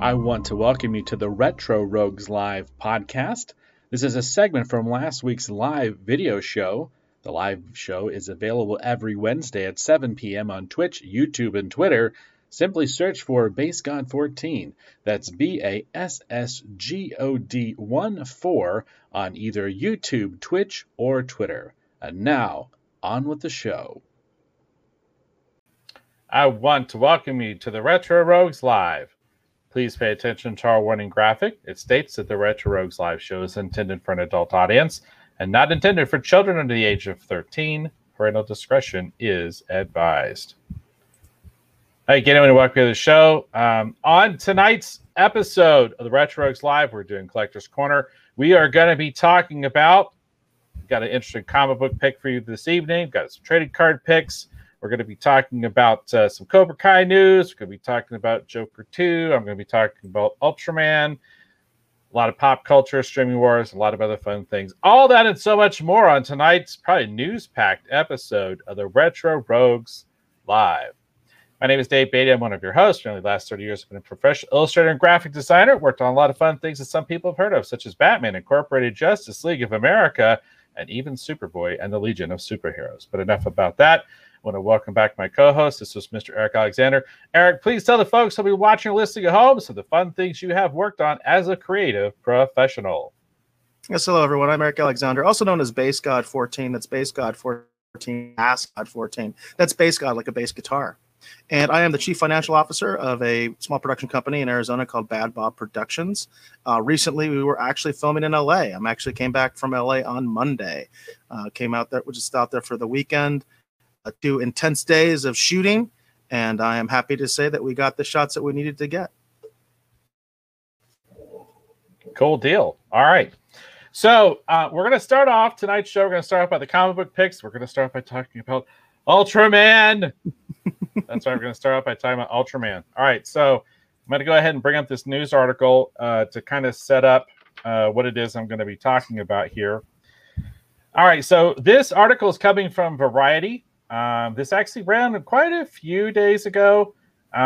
I want to welcome you to the Retro Rogues Live podcast. This is a segment from last week's live video show. The live show is available every Wednesday at 7 p.m. on Twitch, YouTube, and Twitter. Simply search for BassGod14. That's BASSGOD14 on either YouTube, Twitch, or Twitter. And now, on with the show. I want to welcome you to the Retro Rogues Live. Please pay attention to our warning graphic. It states that the Retro Rogues Live show is intended for an adult audience and not intended for children under the age of 13. Parental discretion is advised. Hey, again, I want to welcome you to the show. On tonight's episode of the Retro Rogues Live, we're doing Collector's Corner. We are going to be talking about, got an interesting comic book pick for you this evening. Got some trading card picks. We're going to be talking about some Cobra Kai news. We're going to be talking about Joker 2. I'm going to be talking about Ultraman. A lot of pop culture, streaming wars, a lot of other fun things. All that and so much more on tonight's probably news-packed episode of the Retro Rogues Live. My name is Dave Beatty. I'm one of your hosts. For the last 30 years, I've been a professional illustrator and graphic designer. Worked on a lot of fun things that some people have heard of, such as Batman, Incorporated, Justice League of America, and even Superboy and the Legion of Superheroes. But enough about that. I want to welcome back my co-host. This was Mr. Eric Alexander. Eric, please tell the folks who'll be watching or listening at home some of the fun things you have worked on as a creative professional. Yes, hello, everyone. I'm Eric Alexander, also known as BassGod14. That's BassGod14, BassGod14. That's Bass God, like a bass guitar. And I am the chief financial officer of a small production company in Arizona called Bad Bob Productions. Recently, we were actually filming in LA. I actually came back from LA on Monday. Came out there, just out there for the weekend. 2 intense days of shooting, and I am happy to say that we got the shots that we needed to get. Cool deal. All right. So we're going to start off tonight's show. We're going to start off by the comic book picks. We're going to start by talking about Ultraman. That's right. We're going to start off by talking about Ultraman. All right. So I'm going to go ahead and bring up this news article to kind of set up what it is I'm going to be talking about here. All right. So this article is coming from Variety. This actually ran quite a few days ago,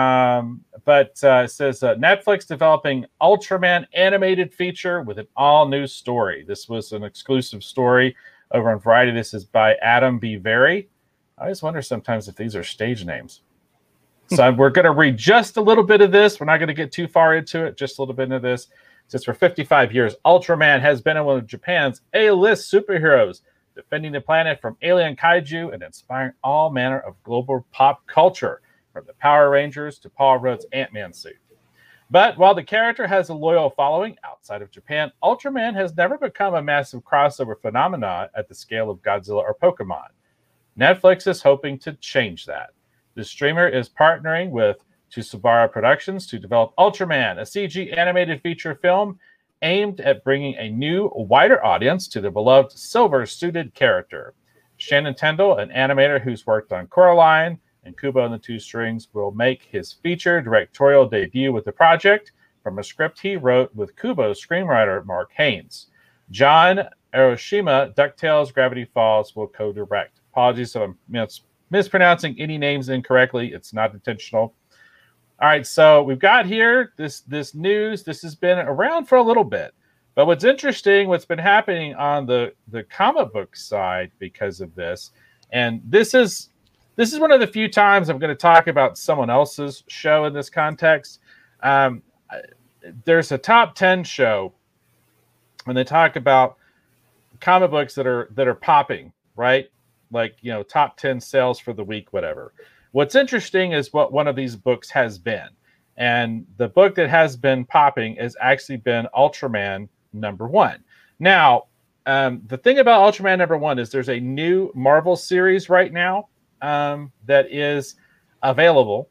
but it says Netflix developing Ultraman animated feature with an all-new story. This was an exclusive story over on Variety. This is by Adam B. Vary. I always wonder sometimes if these are stage names. So we're going to read just a little bit of this. We're not going to get too far into it, just a little bit of this. It says for 55 years, Ultraman has been one of Japan's A-list superheroes, defending the planet from alien kaiju and inspiring all manner of global pop culture, from the Power Rangers to Paul Rudd's Ant-Man suit. But while the character has a loyal following outside of Japan, Ultraman has never become a massive crossover phenomenon at the scale of Godzilla or Pokemon. Netflix is hoping to change that. The streamer is partnering with Tsubara Productions to develop Ultraman, a CG animated feature film aimed at bringing a new, wider audience to the beloved silver-suited character. Shannon Tendall, an animator who's worked on Coraline and Kubo and the Two Strings, will make his feature directorial debut with the project from a script he wrote with Kubo's screenwriter Mark Haynes. John Aoshima, DuckTales, Gravity Falls, will co-direct. Apologies if I'm mispronouncing any names incorrectly. It's not intentional. All right, so we've got here this news. This has been around for a little bit. But what's interesting, what's been happening on the comic book side because of this, and this is one of the few times I'm going to talk about someone else's show in this context. There's a top 10 show when they talk about comic books that are popping, right? Like, you know, top 10 sales for the week, whatever. What's interesting is what one of these books has been. And the book that has been popping has actually been Ultraman #1. Now, the thing about Ultraman #1 is there's a new Marvel series right now that is available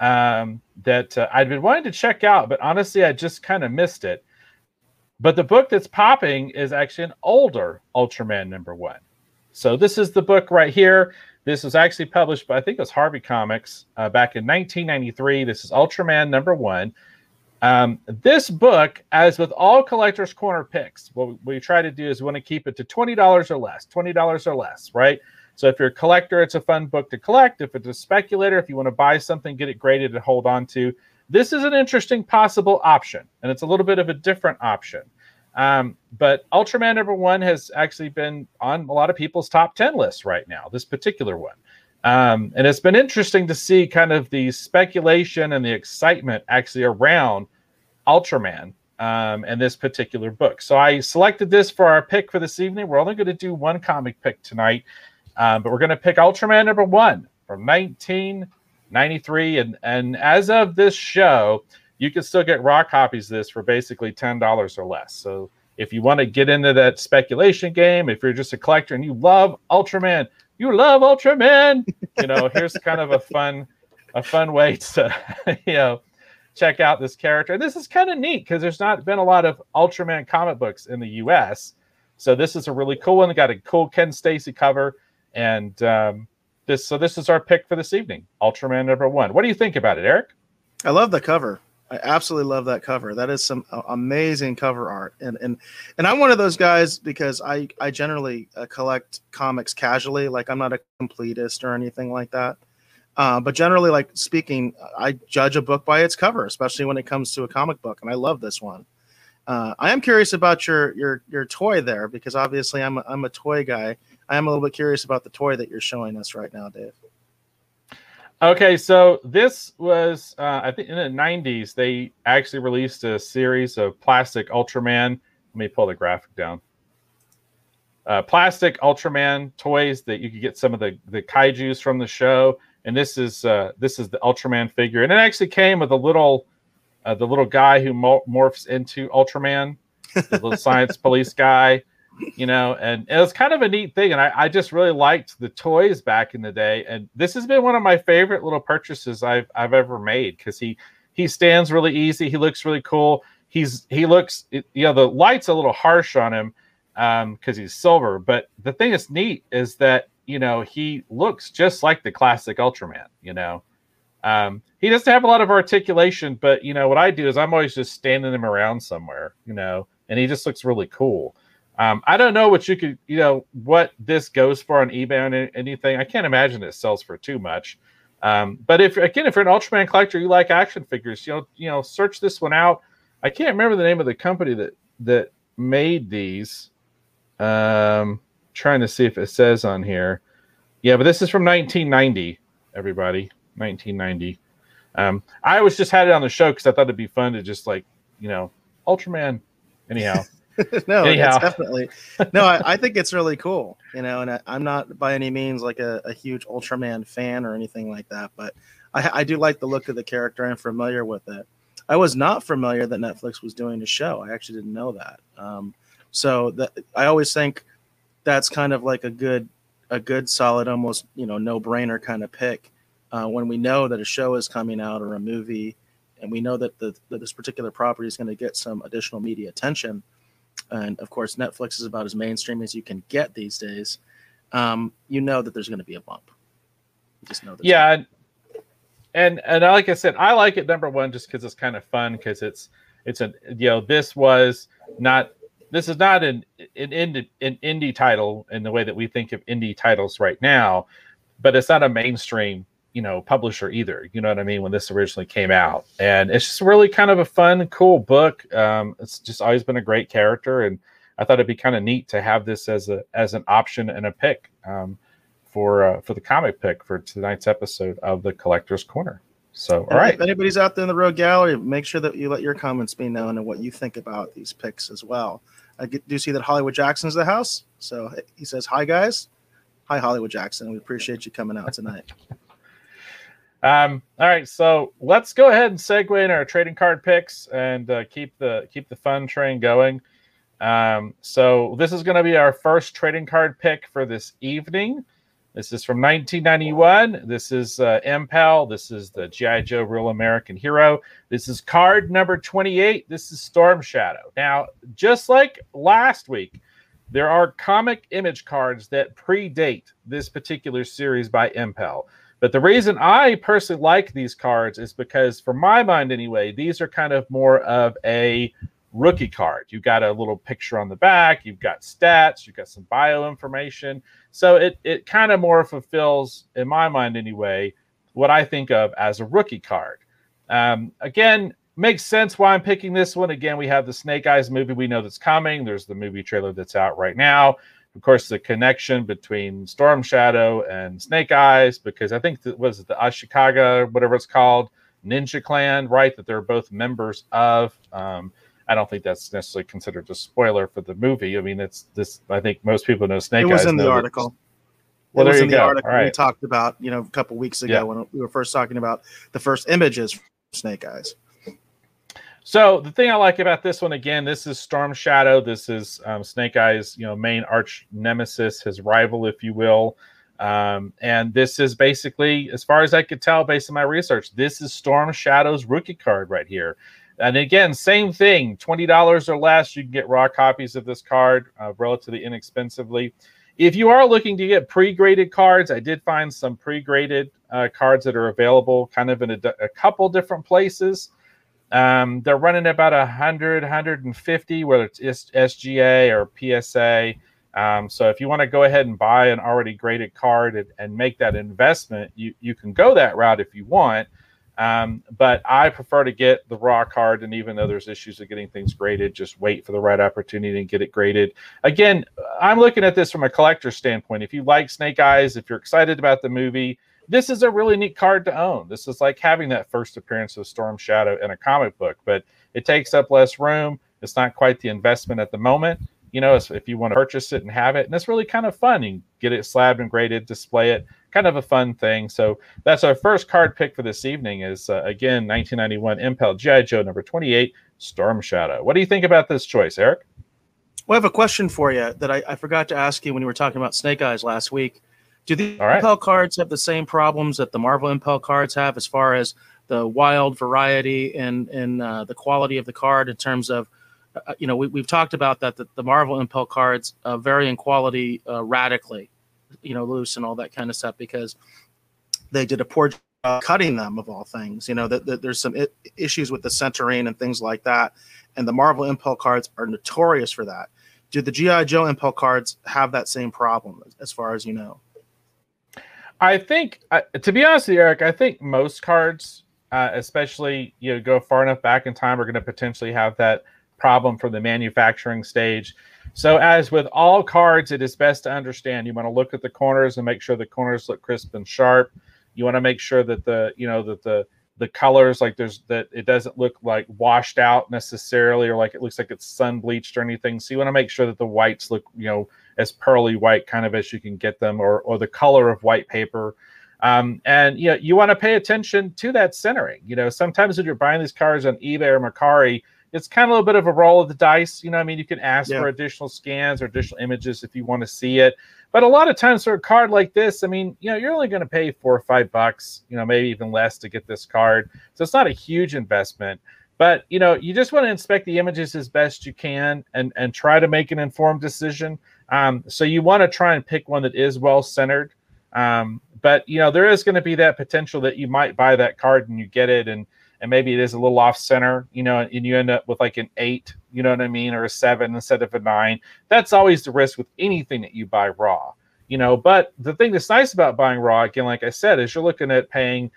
that I'd been wanting to check out, but honestly, I just kind of missed it. But the book that's popping is actually an older Ultraman #1. So this is the book right here. This was actually published by, I think it was Harvey Comics back in 1993. This is Ultraman #1. This book, as with all Collector's Corner picks, what we try to do is we want to keep it to $20 or less, $20 or less, right? So if you're a collector, it's a fun book to collect. If it's a speculator, if you want to buy something, get it graded and hold on to, this is an interesting possible option, and it's a little bit of a different option. But Ultraman #1 has actually been on a lot of people's top 10 lists right now, this particular one. And it's been interesting to see kind of the speculation and the excitement actually around Ultraman and this particular book. So I selected this for our pick for this evening. We're only going to do one comic pick tonight, but we're going to pick Ultraman #1 from 1993. And as of this show, you can still get raw copies of this for basically $10 or less. So if you want to get into that speculation game, if you're just a collector and you love Ultraman, here's kind of a fun way to, check out this character. And this is kind of neat because there's not been a lot of Ultraman comic books in the US. So this is a really cool one. It got a cool Ken Stacy cover. And this is our pick for this evening, Ultraman #1. What do you think about it, Eric? I love the cover. I absolutely love that cover. That is some amazing cover art. And I'm one of those guys because I generally collect comics casually. Like, I'm not a completist or anything like that. But generally, like speaking, I judge a book by its cover, especially when it comes to a comic book. And I love this one. I am curious about your toy there, because obviously I'm a toy guy. I am a little bit curious about the toy that you're showing us right now, Dave. Okay, so this was, I think in the 90s, they actually released a series of plastic Ultraman. Let me pull the graphic down. Plastic Ultraman toys that you could get some of the kaijus from the show. And this is the Ultraman figure. And it actually came with the little guy who morphs into Ultraman, the little science police guy. And it was kind of a neat thing. And I just really liked the toys back in the day. And this has been one of my favorite little purchases I've ever made, because he stands really easy. He looks really cool. He looks, the light's a little harsh on him because he's silver. But the thing that's neat is that, he looks just like the classic Ultraman, He doesn't have a lot of articulation, but, what I do is I'm always just standing him around somewhere, and he just looks really cool. I don't know what you could, what this goes for on eBay or anything. I can't imagine it sells for too much. But if you're an Ultraman collector, you like action figures, search this one out. I can't remember the name of the company that made these. Trying to see if it says on here. Yeah, but this is from 1990, everybody. 1990. I always just had it on the show because I thought it'd be fun to just Ultraman. Anyhow. No, it's definitely no. I think it's really cool, and I'm not by any means like a huge Ultraman fan or anything like that, but I do like the look of the character. I'm familiar with it. I was not familiar that Netflix was doing a show. I actually didn't know that. So that I always think that's kind of like a good solid, almost no brainer kind of pick when we know that a show is coming out or a movie, and we know that this particular property is going to get some additional media attention. And of course, Netflix is about as mainstream as you can get these days. That there's going to be a bump. You just know that. Yeah, and like I said, I like it #1 just because it's kind of fun. Because this is not an indie title in the way that we think of indie titles right now, but it's not a mainstream publisher either. You know what I mean? When this originally came out, and it's just really kind of a fun, cool book. It's just always been a great character, and I thought it'd be kind of neat to have this as an option and a pick for the comic pick for tonight's episode of the Collector's Corner. So, all right. If anybody's out there in the Rogue Gallery, make sure that you let your comments be known and what you think about these picks as well. I do see that Hollywood Jackson's the house, so he says, "Hi guys, hi Hollywood Jackson. We appreciate you coming out tonight." All right, so let's go ahead and segue in our trading card picks and keep the fun train going. So this is going to be our first trading card pick for this evening. This is from 1991. This is Impel. This is the G.I. Joe Real American Hero. This is card number 28. This is Storm Shadow. Now, just like last week, there are comic image cards that predate this particular series by Impel. But the reason I personally like these cards is because, for my mind anyway, these are kind of more of a rookie card. You've got a little picture on the back. You've got stats. You've got some bio information. So it kind of more fulfills, in my mind anyway, what I think of as a rookie card. Again, makes sense why I'm picking this one. Again, we have the Snake Eyes movie we know that's coming. There's the movie trailer that's out right now. Of course, the connection between Storm Shadow and Snake Eyes, because I think that was the Ashikaga, whatever it's called, Ninja Clan, right? That they're both members of. I don't think that's necessarily considered a spoiler for the movie. I mean, it's this. I think most people know Snake Eyes. It was in the article. Well, there you go. Article all right. We talked about, a couple weeks ago when we were first talking about the first images from Snake Eyes. So the thing I like about this one, again, this is Storm Shadow. This is Snake Eyes, main arch nemesis, his rival, if you will. And this is basically, as far as I could tell, based on my research, this is Storm Shadow's rookie card right here. And again, same thing, $20 or less, you can get raw copies of this card relatively inexpensively. If you are looking to get pre-graded cards, I did find some pre-graded cards that are available kind of in a couple different places. They're running about 100, 150, whether it's SGA or PSA. So if you want to go ahead and buy an already graded card and make that investment, you can go that route if you want. But I prefer to get the raw card, and even though there's issues of getting things graded, just wait for the right opportunity and get it graded. Again, I'm looking at this from a collector's standpoint. If you like Snake Eyes, if you're excited about the movie, this is a really neat card to own. This is like having that first appearance of Storm Shadow in a comic book, but it takes up less room. It's not quite the investment at the moment. If you want to purchase it and have it, and it's really kind of fun. You can get it slabbed and graded, display it, kind of a fun thing. So that's our first card pick for this evening is, again, 1991 Impel G.I. Joe number 28, Storm Shadow. What do you think about this choice, Eric? Well, I have a question for you that I forgot to ask you when you were talking about Snake Eyes last week. Do the Impel cards have the same problems that the Marvel Impel cards have as far as the wild variety and the quality of the card in terms of, we've talked about that the Marvel Impel cards vary in quality radically, loose and all that kind of stuff because they did a poor job cutting them, of all things. There's some issues with the centering and things like that, and the Marvel Impel cards are notorious for that. Do the G.I. Joe Impel cards have that same problem as far as you know? I think, to be honest with you, Eric, I think most cards, especially go far enough back in time, are going to potentially have that problem from the manufacturing stage. So as with all cards, it is best to understand. You want to look at the corners and make sure the corners look crisp and sharp. You want to make sure that the colors, like that it doesn't look like washed out necessarily, or like it looks like it's sun bleached or anything. So you want to make sure that the whites look, as pearly white kind of as you can get them, or the color of white paper. And you want to pay attention to that centering. Sometimes when you're buying these cards on eBay or Mercari, it's kind of a little bit of a roll of the dice. You can ask for additional scans or additional images if you want to see it. But a lot of times for a card like this, you're only going to pay $4 or $5, maybe even less to get this card. So it's not a huge investment. But, you just want to inspect the images as best you can and try to make an informed decision. So you want to try and pick one that is well-centered. But, there is going to be that potential that you might buy that card and you get it and maybe it is a little off center, and you end up with like an 8, or a 7 instead of a 9. That's always the risk with anything that you buy raw, But the thing that's nice about buying raw, again, like I said, is you're looking at paying,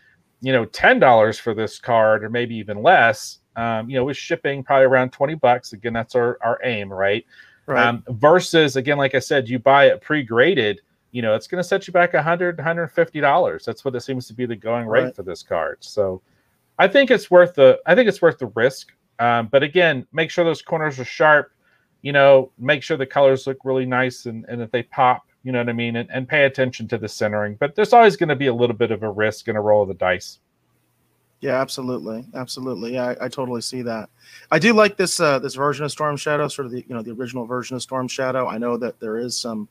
$10 for this card or maybe even less, with shipping probably around $20. Again, that's our aim, right? Versus, again, like I said, you buy it pre-graded, it's going to set you back $100, $150. That's what it seems to be the going rate for this card. So I think it's worth the risk. But again, make sure those corners are sharp, make sure the colors look really nice and that they pop, and pay attention to the centering. But there's always going to be a little bit of a risk and a roll of the dice. Yeah, absolutely. Absolutely. Yeah, I totally see that. I do like this this version of Storm Shadow, sort of the original version of Storm Shadow. I know that there is some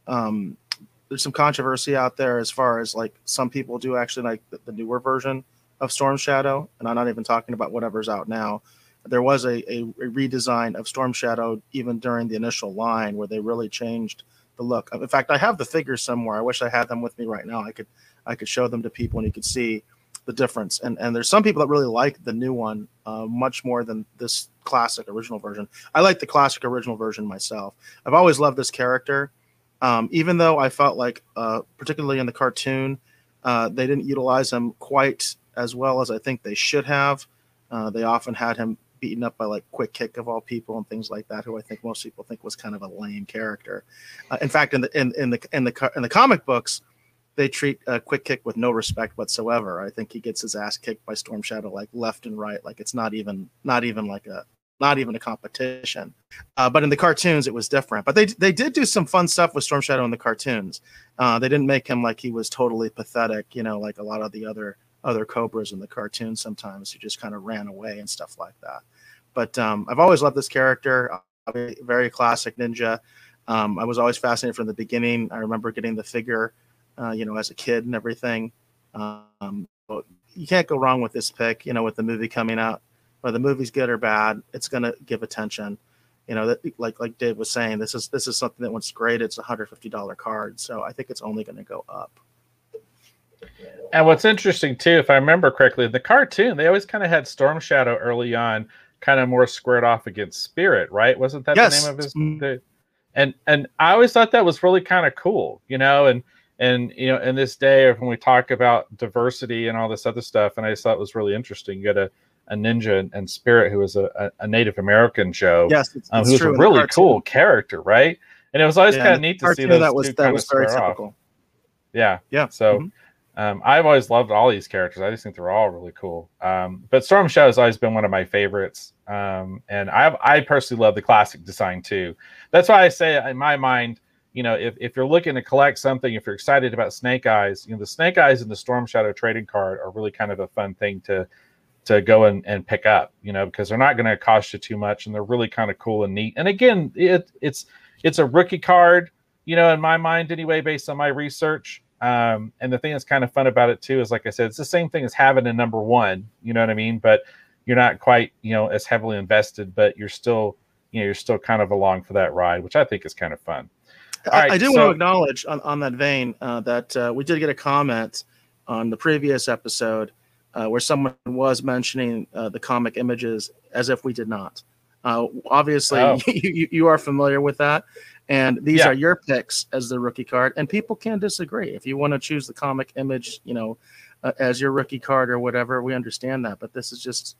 there's some controversy out there as far as like some people do actually like the newer version of Storm Shadow, and I'm not even talking about whatever's out now. There was a redesign of Storm Shadow even during the initial line where they really changed the look. In fact, I have the figures somewhere. I wish I had them with me right now. I could show them to people and you could see the difference. And there's some people that really like the new one much more than this classic original version. I like the classic original version myself. I've always loved this character, even though I felt like, particularly in the cartoon, they didn't utilize him quite as well as I think they should have. They often had him beaten up by like Quick Kick of all people and things like that, who I think most people think was kind of a lame character. In fact, in the comic books, they treat Quick Kick with no respect whatsoever. I think he gets his ass kicked by Storm Shadow like left and right, like it's not even a competition. But in the cartoons, it was different. But they did do some fun stuff with Storm Shadow in the cartoons. They didn't make him like he was totally pathetic, like a lot of the other Cobras in the cartoons sometimes, who just kind of ran away and stuff like that. But I've always loved this character. Very classic ninja. I was always fascinated from the beginning. I remember getting the figure, as a kid and everything. But you can't go wrong with this pick, with the movie coming out. Whether the movie's good or bad, it's going to give attention. That like Dave was saying, this is something that once great, it's a $150 card. So I think it's only going to go up. And what's interesting too, if I remember correctly, the cartoon, they always kind of had Storm Shadow early on, kind of more squared off against Spirit, right? Wasn't that the name of his? And I always thought that was really kind of cool, and in this day of when we talk about diversity and all this other stuff, and I just thought it was really interesting. You got a ninja and Spirit who was a Native American Joe, yes, who was a really cool character, right? And it was always kind of neat to see those that was very typical. Off. Yeah. So I've always loved all these characters. I just think they're all really cool. But Storm Shadow has always been one of my favorites. And I personally love the classic design too. That's why I say in my mind, if you're looking to collect something, if you're excited about Snake Eyes, the Snake Eyes and the Storm Shadow trading card are really kind of a fun thing to go and pick up, because they're not going to cost you too much, and they're really kind of cool and neat. And again, it's a rookie card, in my mind anyway, based on my research. And the thing that's kind of fun about it too is, like I said, it's the same thing as having a number one, you know what I mean? But you're not quite, as heavily invested, but you're still kind of along for that ride, which I think is kind of fun. All right, I do want to acknowledge on that vein that we did get a comment on the previous episode where someone was mentioning the comic images as if we did not. Obviously, you are familiar with that. And these are your picks as the rookie card. And people can disagree. If you want to choose the comic image, as your rookie card or whatever, we understand that. But this is just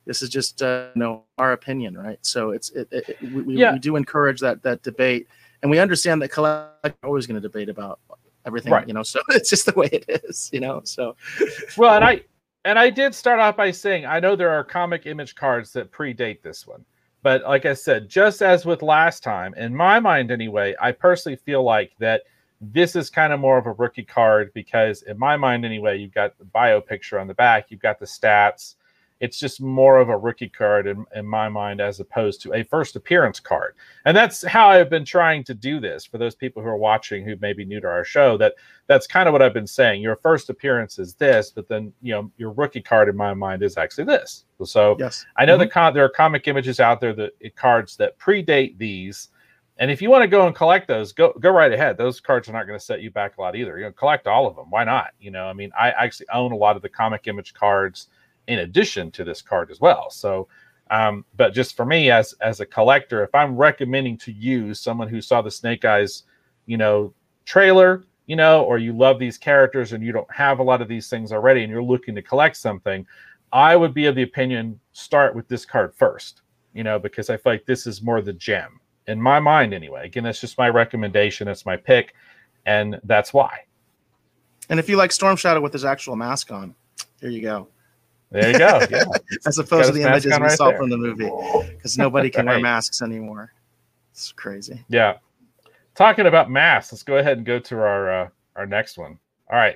our opinion, right? So we do encourage that debate. And we understand that collectors are always going to debate about everything, right. So it's just the way it is, so. Well, and I did start off by saying, I know there are comic image cards that predate this one. But like I said, just as with last time, in my mind anyway, I personally feel like that this is kind of more of a rookie card because in my mind anyway, you've got the bio picture on the back, you've got the stats. It's just more of a rookie card in my mind as opposed to a first appearance card. And that's how I've been trying to do this for those people who are watching who may be new to our show. That's kind of what I've been saying. Your first appearance is this, but then your rookie card in my mind is actually this. So yes. I know that there are comic images out there, cards that predate these. And if you want to go and collect those, go right ahead. Those cards are not going to set you back a lot either. Collect all of them. Why not? I actually own a lot of the comic image cards in addition to this card as well. So, but just for me as a collector, if I'm recommending to you someone who saw the Snake Eyes, trailer, or you love these characters and you don't have a lot of these things already and you're looking to collect something, I would be of the opinion, start with this card first, because I feel like this is more the gem in my mind anyway. Again, that's just my recommendation. It's my pick. And that's why. And if you like Storm Shadow with his actual mask on, here you go. There you go. Yeah. As opposed to the images we saw from the movie, because nobody can wear masks anymore. It's crazy. Yeah. Talking about masks, let's go ahead and go to our next one. All right.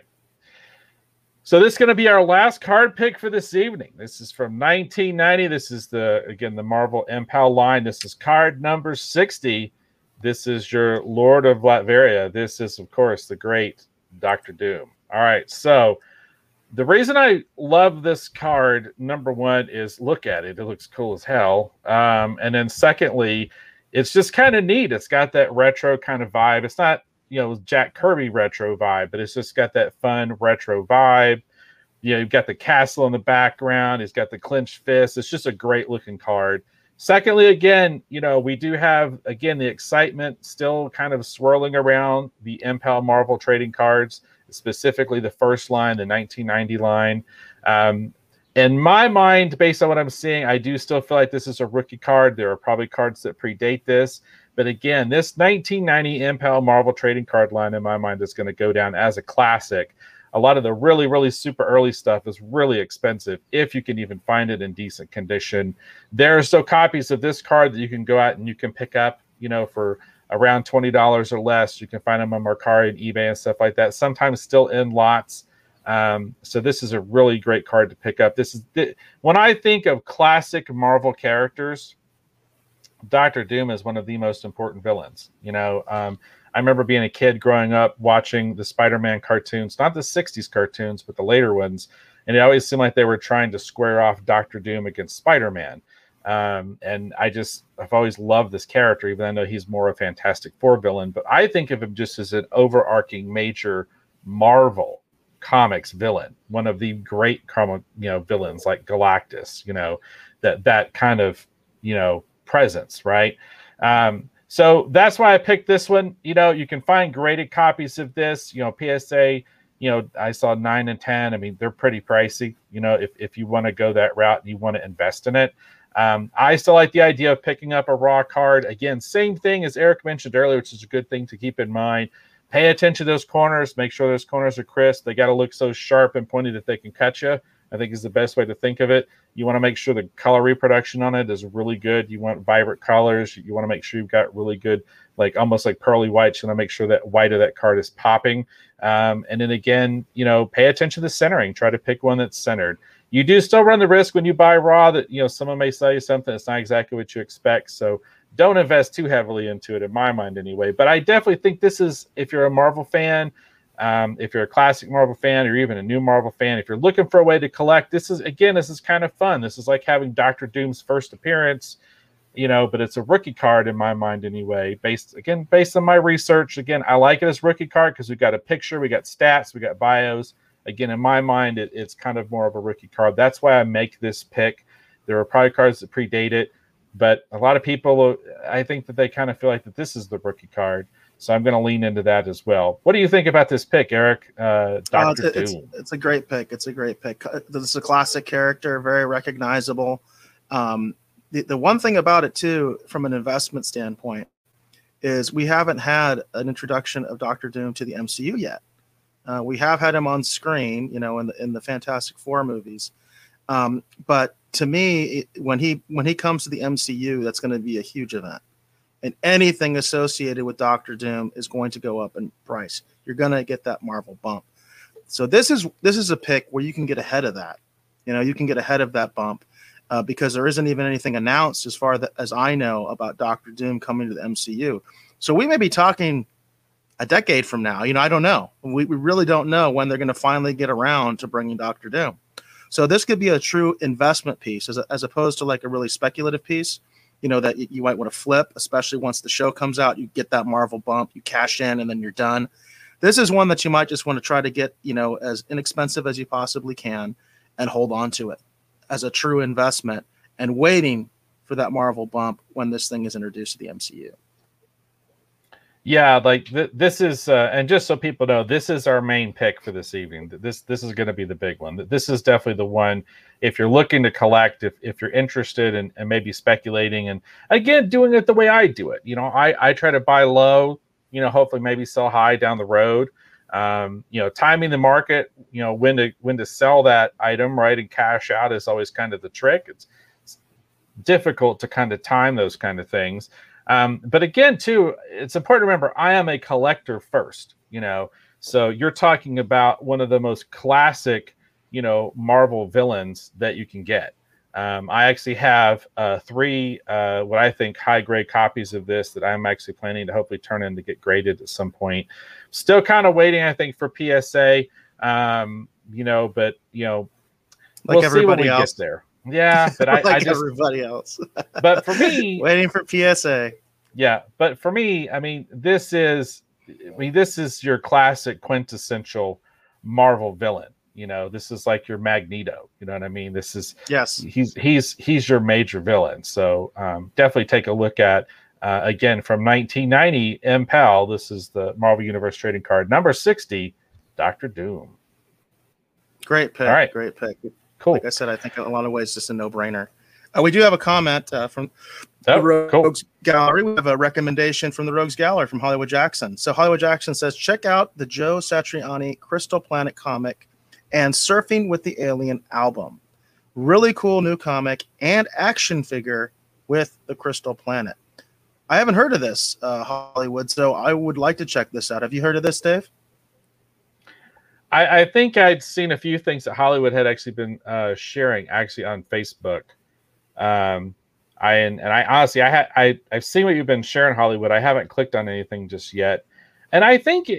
So this is going to be our last card pick for this evening. This is from 1990. This is the Marvel MPAL line. This is card number 60. This is your Lord of Latveria. This is, of course, the great Dr. Doom. All right. So the reason I love this card, number one, is look at it. It looks cool as hell. And then secondly, it's just kind of neat. It's got that retro kind of vibe. It's not, Jack Kirby retro vibe, but it's just got that fun retro vibe. You've got the castle in the background. It's got the clenched fist. It's just a great looking card. Secondly, again, we do have, again, the excitement still kind of swirling around the MPAL Marvel trading cards, specifically the first line, the 1990 line. In my mind, based on what I'm seeing, I do still feel like this is a rookie card. There are probably cards that predate this. But again, this 1990 Impel Marvel trading card line, in my mind, is going to go down as a classic. A lot of the really, really super early stuff is really expensive if you can even find it in decent condition. There are still copies of this card that you can go out and you can pick up, for around $20 or less. You can find them on Mercari and eBay and stuff like that. Sometimes still in lots. So this is a really great card to pick up. When I think of classic Marvel characters, Doctor Doom is one of the most important villains. I remember being a kid growing up watching the Spider-Man cartoons, not the 60s cartoons, but the later ones. And it always seemed like they were trying to square off Doctor Doom against Spider-Man. And I've always loved this character, even though I know he's more a Fantastic Four villain. But I think of him just as an overarching major Marvel Comics villain, one of the great comic, villains like Galactus, that kind of, presence, right? So that's why I picked this one. You can find graded copies of this, PSA, I saw 9 and 10. I mean, they're pretty pricey, if you want to go that route and you want to invest in it. I still like the idea of picking up a raw card. Again, same thing as Eric mentioned earlier, which is a good thing to keep in mind. Pay attention to those corners. Make sure those corners are crisp. They got to look so sharp and pointy that they can cut you, I think is the best way to think of it. You want to make sure the color reproduction on it is really good. You want vibrant colors. You want to make sure you've got really good, almost like pearly whites. You want to make sure that white of that card is popping. And then again, pay attention to the centering. Try to pick one that's centered. You do still run the risk when you buy raw that, someone may sell you something that's not exactly what you expect. So don't invest too heavily into it, in my mind anyway. But I definitely think this is, if you're a Marvel fan, if you're a classic Marvel fan or even a new Marvel fan, if you're looking for a way to collect, this is kind of fun. This is like having Doctor Doom's first appearance, but it's a rookie card in my mind anyway, based on my research. Again, I like it as rookie card because we got a picture, we got stats, we got bios. Again, in my mind, it's kind of more of a rookie card. That's why I make this pick. There are probably cards that predate it, but a lot of people, I think that they kind of feel like that this is the rookie card. So I'm going to lean into that as well. What do you think about this pick, Eric? Dr. Doom. It's a great pick. It's a great pick. This is a classic character, very recognizable. The one thing about it, too, from an investment standpoint, is we haven't had an introduction of Dr. Doom to the MCU yet. We have had him on screen, in the Fantastic Four movies. But to me, when he comes to the MCU, that's going to be a huge event. And anything associated with Doctor Doom is going to go up in price. You're going to get that Marvel bump. So this is a pick where you can get ahead of that. You can get ahead of that bump because there isn't even anything announced as far as I know about Doctor Doom coming to the MCU. So we may be talking a decade from now. I don't know. We really don't know when they're going to finally get around to bringing Doctor Doom. So this could be a true investment piece as opposed to like a really speculative piece. That you might want to flip, especially once the show comes out. You get that Marvel bump, you cash in, and then you're done. This is one that you might just want to try to get, as inexpensive as you possibly can and hold on to it as a true investment and waiting for that Marvel bump when this thing is introduced to the MCU. Yeah, this is, and just so people know, this is our main pick for this evening. This is going to be the big one. This is definitely the one. If you're looking to collect, if you're interested in and maybe speculating, and again doing it the way I do it, I try to buy low, hopefully maybe sell high down the road. Timing the market, when to sell that item, right, and cash out is always kind of the trick. It's difficult to kind of time those kind of things. But again, too, it's important to remember I am a collector first, so you're talking about one of the most classic, Marvel villains that you can get. I actually have 3 what I think high grade copies of this that I'm actually planning to hopefully turn in to get graded at some point. Still kind of waiting, I think, for PSA, but we'll see when we get there. Yeah, but I just everybody else. But for me, waiting for PSA. Yeah, but for me, this is your classic quintessential Marvel villain. This is like your Magneto. You know what I mean? This is he's your major villain. So definitely take a look at again from 1990 Impel. This is the Marvel Universe trading card number 60, Doctor Doom. Great pick. All right. Great pick. Cool. Like I said, I think in a lot of ways just a no-brainer. We do have a comment from Oh, the cool. Rogues Gallery. We have a recommendation from the Rogues Gallery from Hollywood Jackson. So Hollywood Jackson says, check out the Joe Satriani Crystal Planet comic and Surfing with the Alien album. Really cool new comic and action figure with the Crystal Planet. I haven't heard of this, Hollywood, so I would like to check this out. Have you heard of this, Dave? I think I'd seen a few things that Hollywood had actually been sharing actually on Facebook. I honestly I've seen what you've been sharing, Hollywood. I haven't clicked on anything just yet, and I think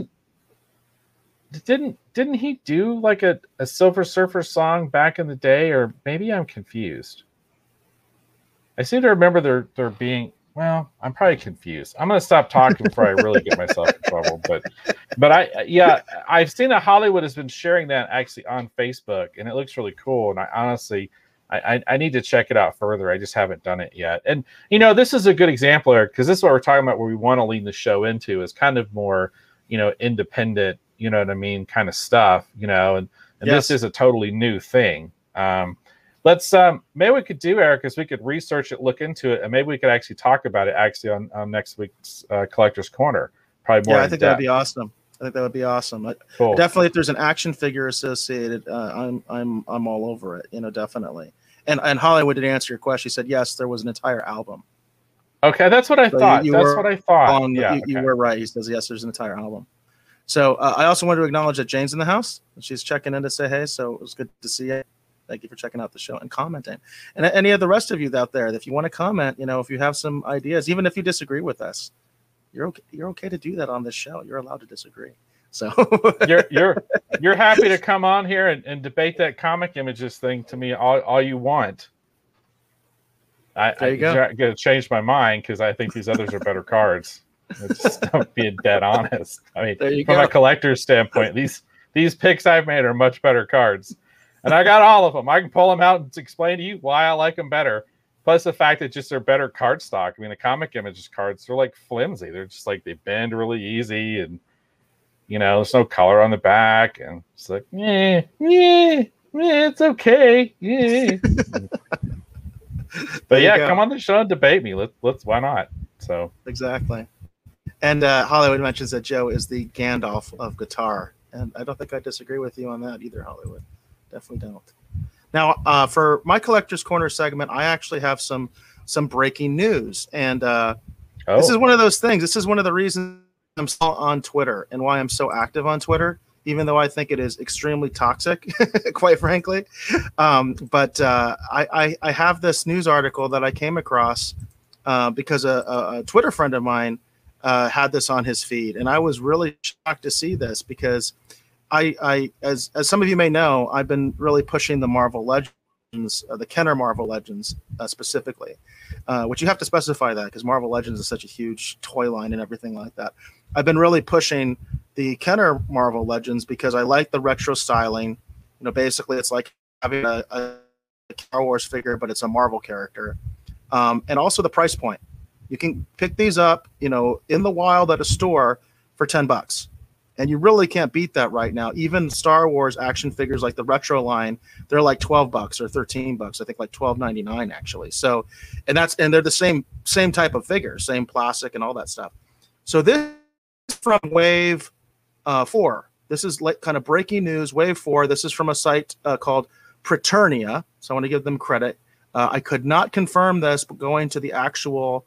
didn't he do like a Silver Surfer song back in the day, or maybe I'm confused. I seem to remember there being. Well, I'm probably confused. I'm going to stop talking before I really get myself in trouble. But I've seen that Hollywood has been sharing that actually on Facebook, and it looks really cool. And I honestly, I need to check it out further. I just haven't done it yet. And this is a good example, Eric, because this is what we're talking about. Where we want to lean the show into is kind of more, independent. You know what I mean, kind of stuff. And yes. This is a totally new thing. Let's maybe we could do, Eric, is we could research it, look into it, and maybe we could actually talk about it actually on next week's Collector's Corner. Probably more. Yeah, I think that would be awesome. Cool. Definitely, if there's an action figure associated, I'm all over it. Definitely. And Hollywood did answer your question. He said yes, there was an entire album. Okay, that's what I thought. That's what I thought. You were right. He says yes, there's an entire album. So I also want to acknowledge that Jane's in the house. She's checking in to say hey. So it was good to see you. Thank you for checking out the show and commenting. And any of the rest of you out there, if you want to comment, if you have some ideas, even if you disagree with us, you're okay to do that on this show. You're allowed to disagree. So you're happy to come on here and debate that comic images thing to me all you want. I'm going to change my mind because I think these others are better cards. Just being dead honest. I mean, from a collector's standpoint, these picks I've made are much better cards. And I got all of them. I can pull them out and explain to you why I like them better. Plus the fact that just they're better card stock. I mean, the comic images cards, they're like flimsy. They're just like they bend really easy, and there's no color on the back, and it's like, it's okay. Yeah. But yeah, come on the show and debate me. Let's why not? So exactly. And Hollywood mentions that Joe is the Gandalf of guitar, and I don't think I disagree with you on that either, Hollywood. Definitely don't. Now, for my Collector's Corner segment, I actually have some breaking news, and this is one of those things. This is one of the reasons I'm still on Twitter and why I'm so active on Twitter, even though I think it is extremely toxic, quite frankly. But I have this news article that I came across because a Twitter friend of mine had this on his feed, and I was really shocked to see this because as some of you may know, I've been really pushing the Marvel Legends, the Kenner Marvel Legends specifically, which you have to specify that because Marvel Legends is such a huge toy line and everything like that. I've been really pushing the Kenner Marvel Legends because I like the retro styling. Basically it's like having a Star Wars figure, but it's a Marvel character, and also the price point. You can pick these up, in the wild at a store for $10. And you really can't beat that right now. Even Star Wars action figures like the retro line, they're like $12 or $13. I think like $12.99 actually. So, and they're the same type of figure, same plastic and all that stuff. So this is from Wave 4. This is like kind of breaking news. Wave 4. This is from a site called Preternia. So I want to give them credit. I could not confirm this, but going to the actual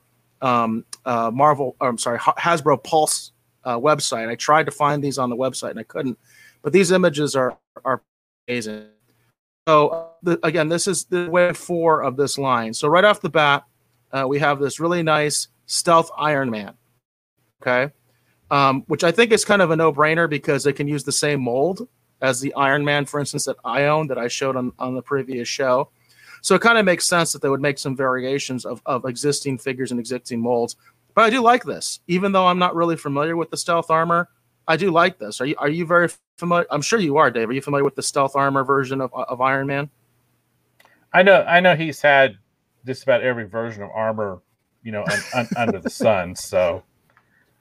Hasbro Pulse website. I tried to find these on the website and I couldn't, but these images are amazing. So again, this is the Wave 4 of this line. So right off the bat, we have this really nice stealth Iron Man. Okay. Which I think is kind of a no-brainer because they can use the same mold as the Iron Man, for instance, that I own, that I showed on the previous show. So it kind of makes sense that they would make some variations of existing figures and existing molds. But I do like this, even though I'm not really familiar with the stealth armor. I do like this. Are you very familiar? I'm sure you are, Dave. Are you familiar with the stealth armor version of Iron Man? I know he's had just about every version of armor, under the sun. So,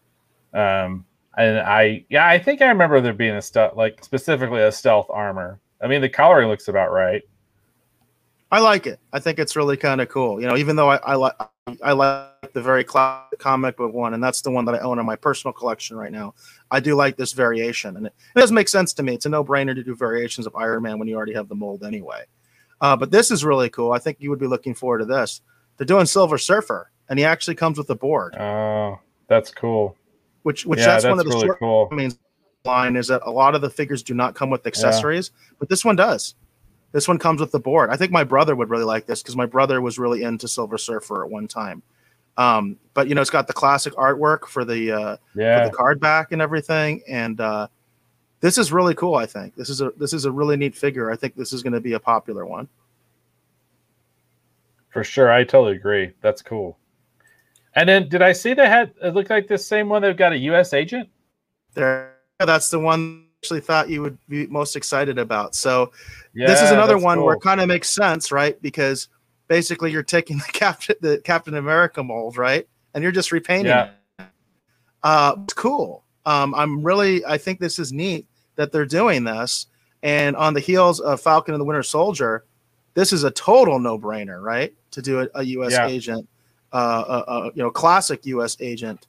and I think I remember there being a stealth, like specifically a stealth armor. I mean, the coloring looks about right. I like it. I think it's really kind of cool. Even though I like the very classic comic book one, and that's the one that I own in my personal collection right now. I do like this variation, and it does make sense to me. It's a no-brainer to do variations of Iron Man when you already have the mold anyway. But this is really cool. I think you would be looking forward to this. They're doing Silver Surfer, and he actually comes with a board. Oh, that's cool. Which that's one of the really cool. Line is that a lot of the figures do not come with accessories, but this one does. This one comes with the board. I think my brother would really like this because my brother was really into Silver Surfer at one time. But it's got the classic artwork for the card back and everything, and this is really cool. I think this is a really neat figure. I think this is going to be a popular one. For sure, I totally agree. That's cool. And then, did I see it looked like this same one? They've got a U.S. agent. That's the one I actually thought you would be most excited about. So this is another one where it kind of makes sense, right? Because basically you're taking the Captain America mold, right? And you're just repainting it. It's cool. I think this is neat that they're doing this. And on the heels of Falcon and the Winter Soldier, this is a total no-brainer, right? To do a U.S. agent, classic U.S. agent,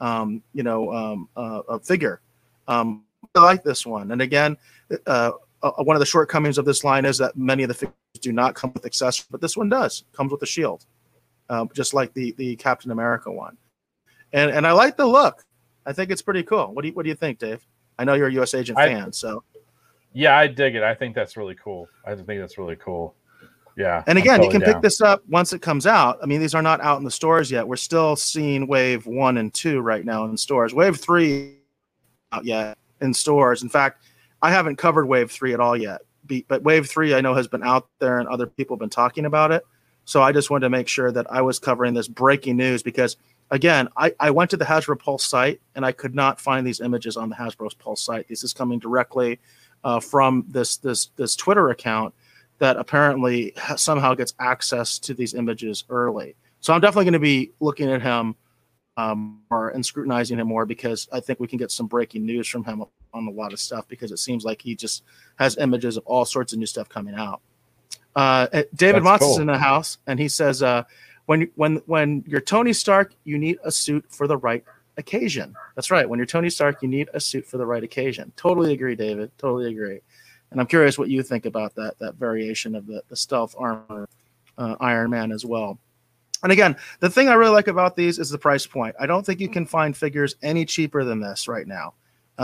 a figure. I like this one. And again, one of the shortcomings of this line is that many of the figures do not come with accessories, but this one does. Comes with a shield, just like the Captain America one. And I like the look. I think it's pretty cool. What do you think, Dave? I know you're a U.S. agent fan, so. Yeah, I dig it. I think that's really cool. I think that's really cool. Yeah. And again, you can pick this up once it comes out. I mean, these are not out in the stores yet. We're still seeing Wave 1 and 2 right now in stores. Wave 3 out yet in stores. In fact, I haven't covered Wave 3 at all yet. But Wave 3 I know has been out there and other people have been talking about it. So I just wanted to make sure that I was covering this breaking news because, again, I went to the Hasbro Pulse site and I could not find these images on the Hasbro Pulse site. This is coming directly from this Twitter account that apparently somehow gets access to these images early. So I'm definitely going to be looking at him and scrutinizing him more because I think we can get some breaking news from him on a lot of stuff because it seems like he just has images of all sorts of new stuff coming out. David Motz is in the house, and he says, when you're Tony Stark, you need a suit for the right occasion. That's right. When you're Tony Stark, you need a suit for the right occasion. Totally agree, David. Totally agree. And I'm curious what you think about that variation of the stealth armor Iron Man as well. And again, the thing I really like about these is the price point. I don't think you can find figures any cheaper than this right now.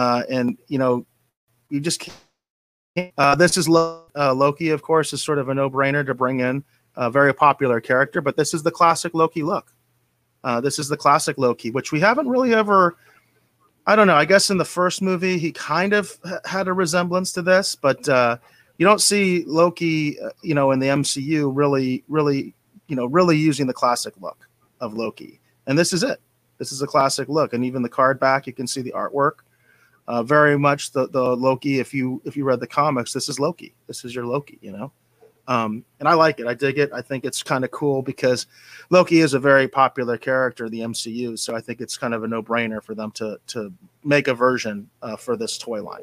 You just can't. This is Loki, of course, is sort of a no-brainer to bring in a very popular character, but this is the classic Loki look. This is the classic Loki, which we haven't really ever. I don't know. I guess in the first movie, he kind of had a resemblance to this, but you don't see Loki, in the MCU really using the classic look of Loki. And this is it. This is a classic look. And even the card back, you can see the artwork. Very much the Loki. If you read the comics, this is Loki. This is your Loki, and I like it. I dig it. I think it's kind of cool because Loki is a very popular character in the MCU. So I think it's kind of a no-brainer for them to make a version for this toy line.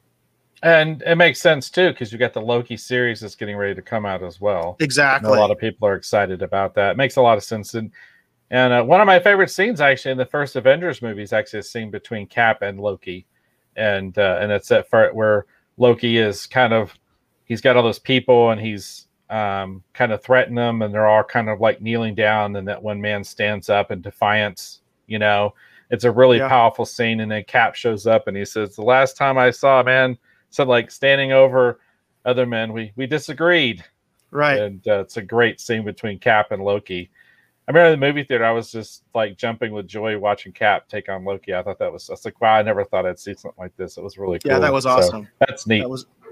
And it makes sense too, because you got the Loki series that's getting ready to come out as well. Exactly. And a lot of people are excited about that. It makes a lot of sense. And one of my favorite scenes actually in the first Avengers movie is actually a scene between Cap and Loki. And it's that part where Loki is he's got all those people and he's kind of threatening them, and they're all kind of like kneeling down, and that one man stands up in defiance. It's a really powerful scene. And then Cap shows up and he says, "The last time I saw a man said like standing over other men, we disagreed." Right. And it's a great scene between Cap and Loki. I remember in the movie theater, I was just like jumping with joy watching Cap take on Loki. I thought I was like, wow, I never thought I'd see something like this. It was really cool. Yeah, that was awesome. So, that's neat.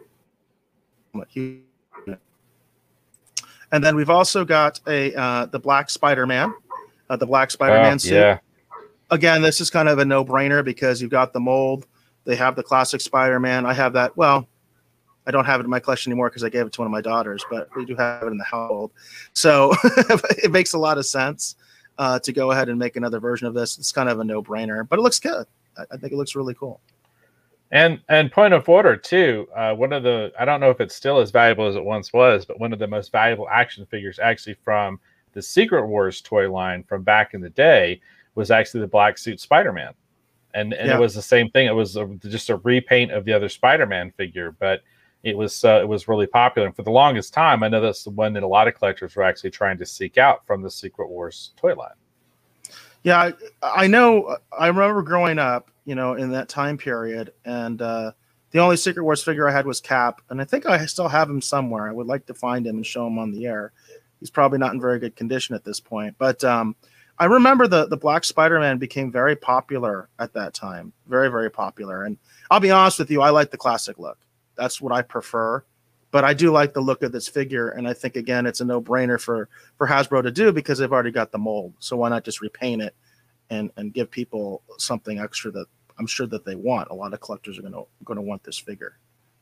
And then we've also got the Black Spider-Man. The Black Spider-Man suit. Yeah. Again, this is kind of a no-brainer because you've got the mold. They have the classic Spider-Man. I have that. Well, I don't have it in my collection anymore because I gave it to one of my daughters, but we do have it in the household. So it makes a lot of sense to go ahead and make another version of this. It's kind of a no-brainer, but it looks good. I think it looks really cool. And point of order too. One of the, I don't know if it's still as valuable as it once was, but one of the most valuable action figures actually from the Secret Wars toy line from back in the day was actually the black suit Spider-Man. And it was the same thing. It was just a repaint of the other Spider-Man figure, but it was really popular. And for the longest time, I know that's the one that a lot of collectors were actually trying to seek out from the Secret Wars toy line. Yeah, I know. I remember growing up, in that time period, and the only Secret Wars figure I had was Cap, and I think I still have him somewhere. I would like to find him and show him on the air. He's probably not in very good condition at this point, but I remember the Black Spider-Man became very popular at that time, very, very popular. And I'll be honest with you, I like the classic look. That's what I prefer. But I do like the look of this figure, and I think, again, it's a no-brainer for Hasbro to do because they've already got the mold. So why not just repaint it and give people something extra that I'm sure that they want? A lot of collectors are going to want this figure.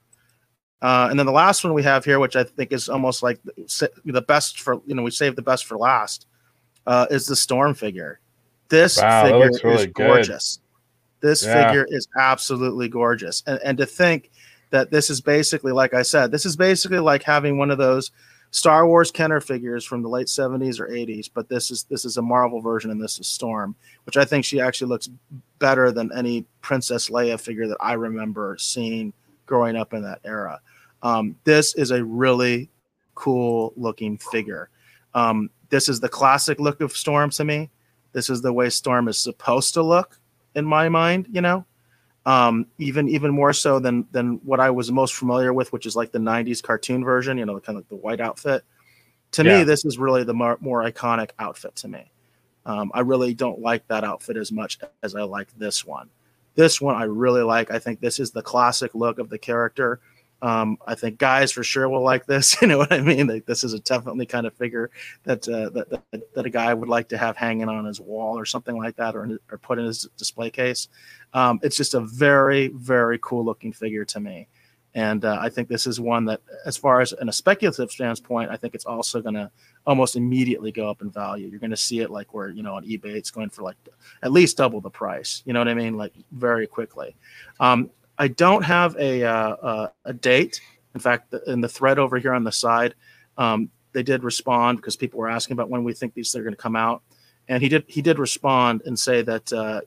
And then the last one we have here, which I think is almost like the best for, we saved the best for last, is the Storm figure. This figure is gorgeous. This figure is absolutely gorgeous. And to think that this is basically, like I said, this is basically like having one of those Star Wars Kenner figures from the late 70s or 80s, but this is a Marvel version, and this is Storm, which I think she actually looks better than any Princess Leia figure that I remember seeing growing up in that era. This is a really cool looking figure. This is the classic look of Storm to me. This is the way Storm is supposed to look in my mind, even more so than what I was most familiar with, which is like the 90s cartoon version, kind of like the white outfit. To me, this is really the more iconic outfit to me. I really don't like that outfit as much as I like this one. This one I really like. I think this is the classic look of the character. I think guys for sure will like this. You know what I mean? Like, this is a definitely kind of figure that a guy would like to have hanging on his wall or something like that, or put in his display case. It's just a very, very cool looking figure to me. And I think this is one that, as far as in a speculative standpoint, I think it's also going to almost immediately go up in value. You're going to see it like where, on eBay, it's going for like at least double the price. You know what I mean? Like very quickly. I don't have a date. In fact, in the thread over here on the side, they did respond because people were asking about when we think these are going to come out. And he did respond and say that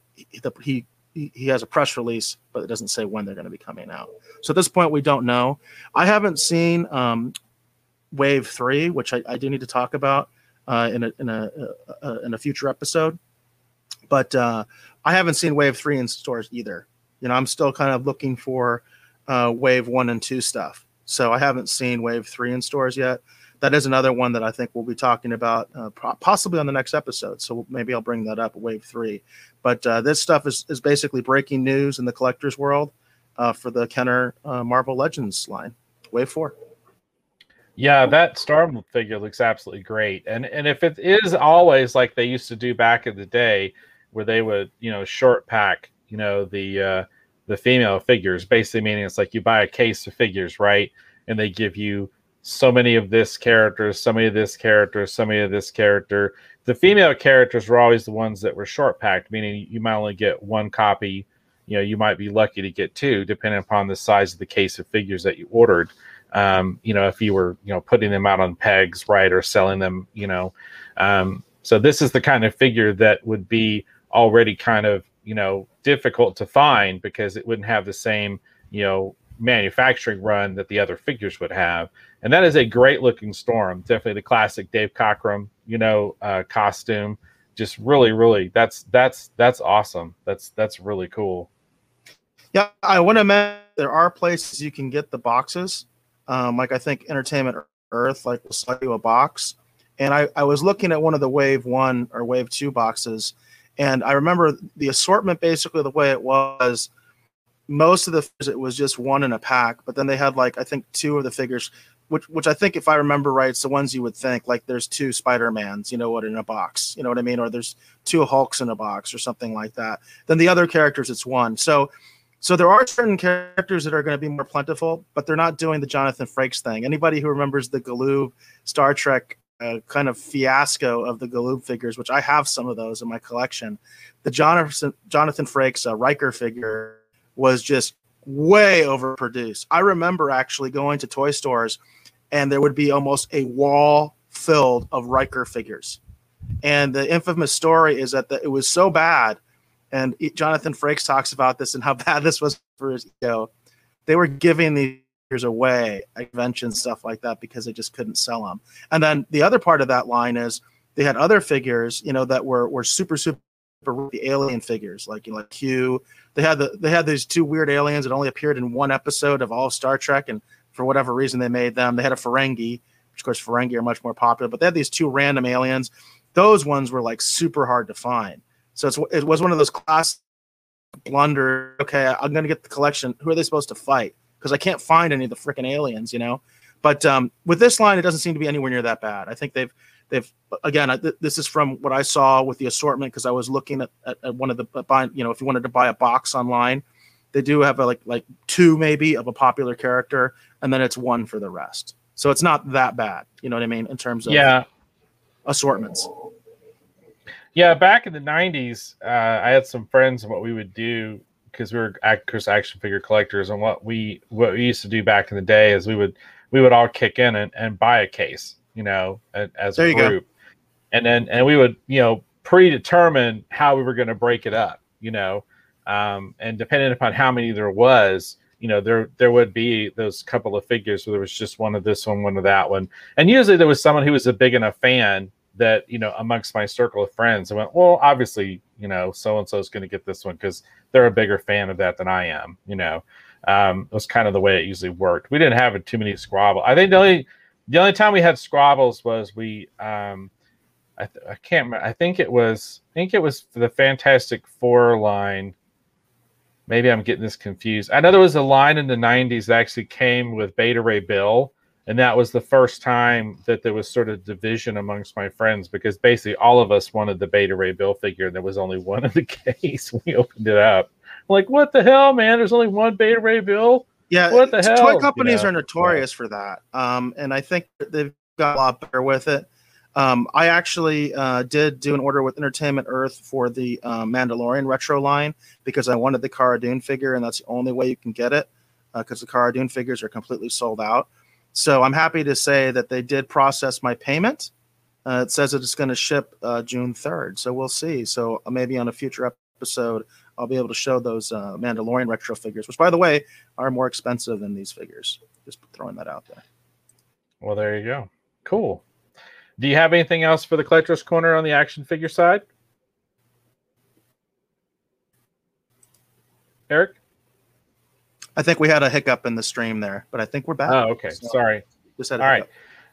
he has a press release, but it doesn't say when they're going to be coming out. So at this point, we don't know. I haven't seen Wave 3, which I do need to talk about in a future episode. But I haven't seen Wave 3 in stores either. I'm still kind of looking for Wave 1 and 2 stuff. So I haven't seen Wave 3 in stores yet. That is another one that I think we'll be talking about possibly on the next episode. So maybe I'll bring that up, Wave 3. But this stuff is basically breaking news in the collector's world for the Kenner Marvel Legends line, Wave 4. Yeah, that Storm figure looks absolutely great. And if it is always like they used to do back in the day, where they would, short pack, the female figures, basically meaning it's like you buy a case of figures, right? And they give you so many of this character, so many of this character, so many of this character. The female characters were always the ones that were short packed, meaning you might only get one copy. You might be lucky to get two, depending upon the size of the case of figures that you ordered. If you were, putting them out on pegs, right, or selling them, so this is the kind of figure that would be already kind of, difficult to find because it wouldn't have the same, manufacturing run that the other figures would have. And that is a great looking Storm. Definitely the classic Dave Cockrum, costume. Just really, really, that's awesome. That's really cool. Yeah, I want to mention there are places you can get the boxes. Like I think Entertainment Earth will sell you a box. And I was looking at one of the Wave 1 or Wave 2 boxes, and I remember the assortment basically the way it was. Most of the figures, it was just one in a pack, but then they had I think two of the figures, which I think, if I remember right, it's the ones you would think there's two Spider-Mans, in a box, you know what I mean? Or there's two Hulks in a box or something like that. Then the other characters, it's one. So there are certain characters that are going to be more plentiful, but they're not doing the Jonathan Frakes thing. Anybody who remembers the Galoob Star Trek kind of fiasco of the Galoob figures, which I have some of those in my collection, the Jonathan Frakes Riker figure was just way overproduced. I remember actually going to toy stores, and there would be almost a wall filled of Riker figures. And the infamous story is that it was so bad, and Jonathan Frakes talks about this and how bad this was for his ego. They were giving these figures away at conventions, stuff like that, because they just couldn't sell them. And then the other part of that line is they had other figures, that were super the alien figures, like Q. They had these two weird aliens that only appeared in one episode of all of Star Trek, and for whatever reason they made them. They had a Ferengi, which of course Ferengi are much more popular, but they had these two random aliens. Those ones were like super hard to find. So it was one of those class blunder. Okay, I'm going to get the collection. Who are they supposed to fight? Because I can't find any of the freaking aliens, But with this line, it doesn't seem to be anywhere near that bad. I think they've again. This is from what I saw with the assortment, because I was looking at one of the if you wanted to buy a box online, they do have like two maybe of a popular character, and then it's one for the rest. So it's not that bad. You know what I mean in terms of assortments. Yeah, back in the 90s, I had some friends, and what we would do, because we were action figure collectors, and what we used to do back in the day is we would all kick in and buy a case, as a group. And we would, predetermine how we were going to break it up, and depending upon how many there was, there would be those couple of figures where there was just one of this one of that one. And usually there was someone who was a big enough fan that, amongst my circle of friends, I went, well, obviously, so-and-so is going to get this one because they're a bigger fan of that than I am, it was kind of the way it usually worked. We didn't have too many squabbles. I think the only time we had squabbles was I can't remember. I think it was the Fantastic Four line. Maybe I'm getting this confused. I know there was a line in the 90s that actually came with Beta Ray Bill. And that was the first time that there was sort of division amongst my friends, because basically all of us wanted the Beta Ray Bill figure, and there was only one in the case. We opened it up. I'm like, what the hell, man? There's only one Beta Ray Bill? Yeah, what the hell? Toy companies are notorious for that. And I think they've got a lot better with it. I actually did do an order with Entertainment Earth for the Mandalorian retro line, because I wanted the Cara Dune figure, and that's the only way you can get it, because the Cara Dune figures are completely sold out. So I'm happy to say that they did process my payment. It says that it's going to ship June 3rd. So we'll see. So maybe on a future episode, I'll be able to show those Mandalorian retro figures, which, by the way, are more expensive than these figures. Just throwing that out there. Well, there you go. Cool. Do you have anything else for the Collector's Corner on the action figure side? Eric? I think we had a hiccup in the stream there, but I think we're back. Oh, okay. So, sorry. Just had all right.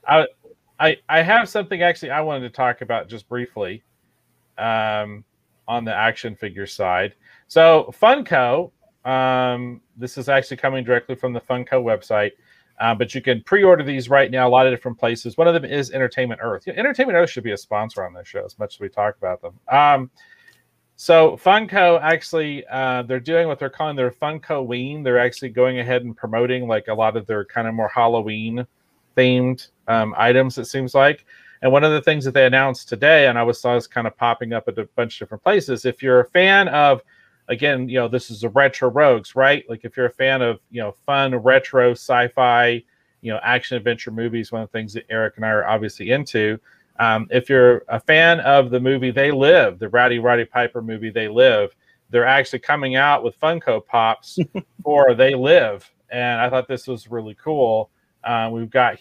I have something actually I wanted to talk about just briefly on the action figure side. So Funko, this is actually coming directly from the Funko website, but you can pre-order these right now a lot of different places. One of them is Entertainment Earth. Entertainment Earth should be a sponsor on this show as much as we talk about them. So Funko actually, they're doing what they're calling their Funko-ween. They're actually going ahead and promoting like a lot of their kind of more Halloween themed items, it seems like. And one of the things that they announced today, and I saw this kind of popping up at a bunch of different places, if you're a fan of, again, this is the Retro Rogues, right? Like if you're a fan of, fun retro sci-fi, action adventure movies, one of the things that Eric and I are obviously into. If you're a fan of the movie They Live, the Roddy Piper movie They Live, they're actually coming out with Funko Pops for They Live. And I thought this was really cool. We've got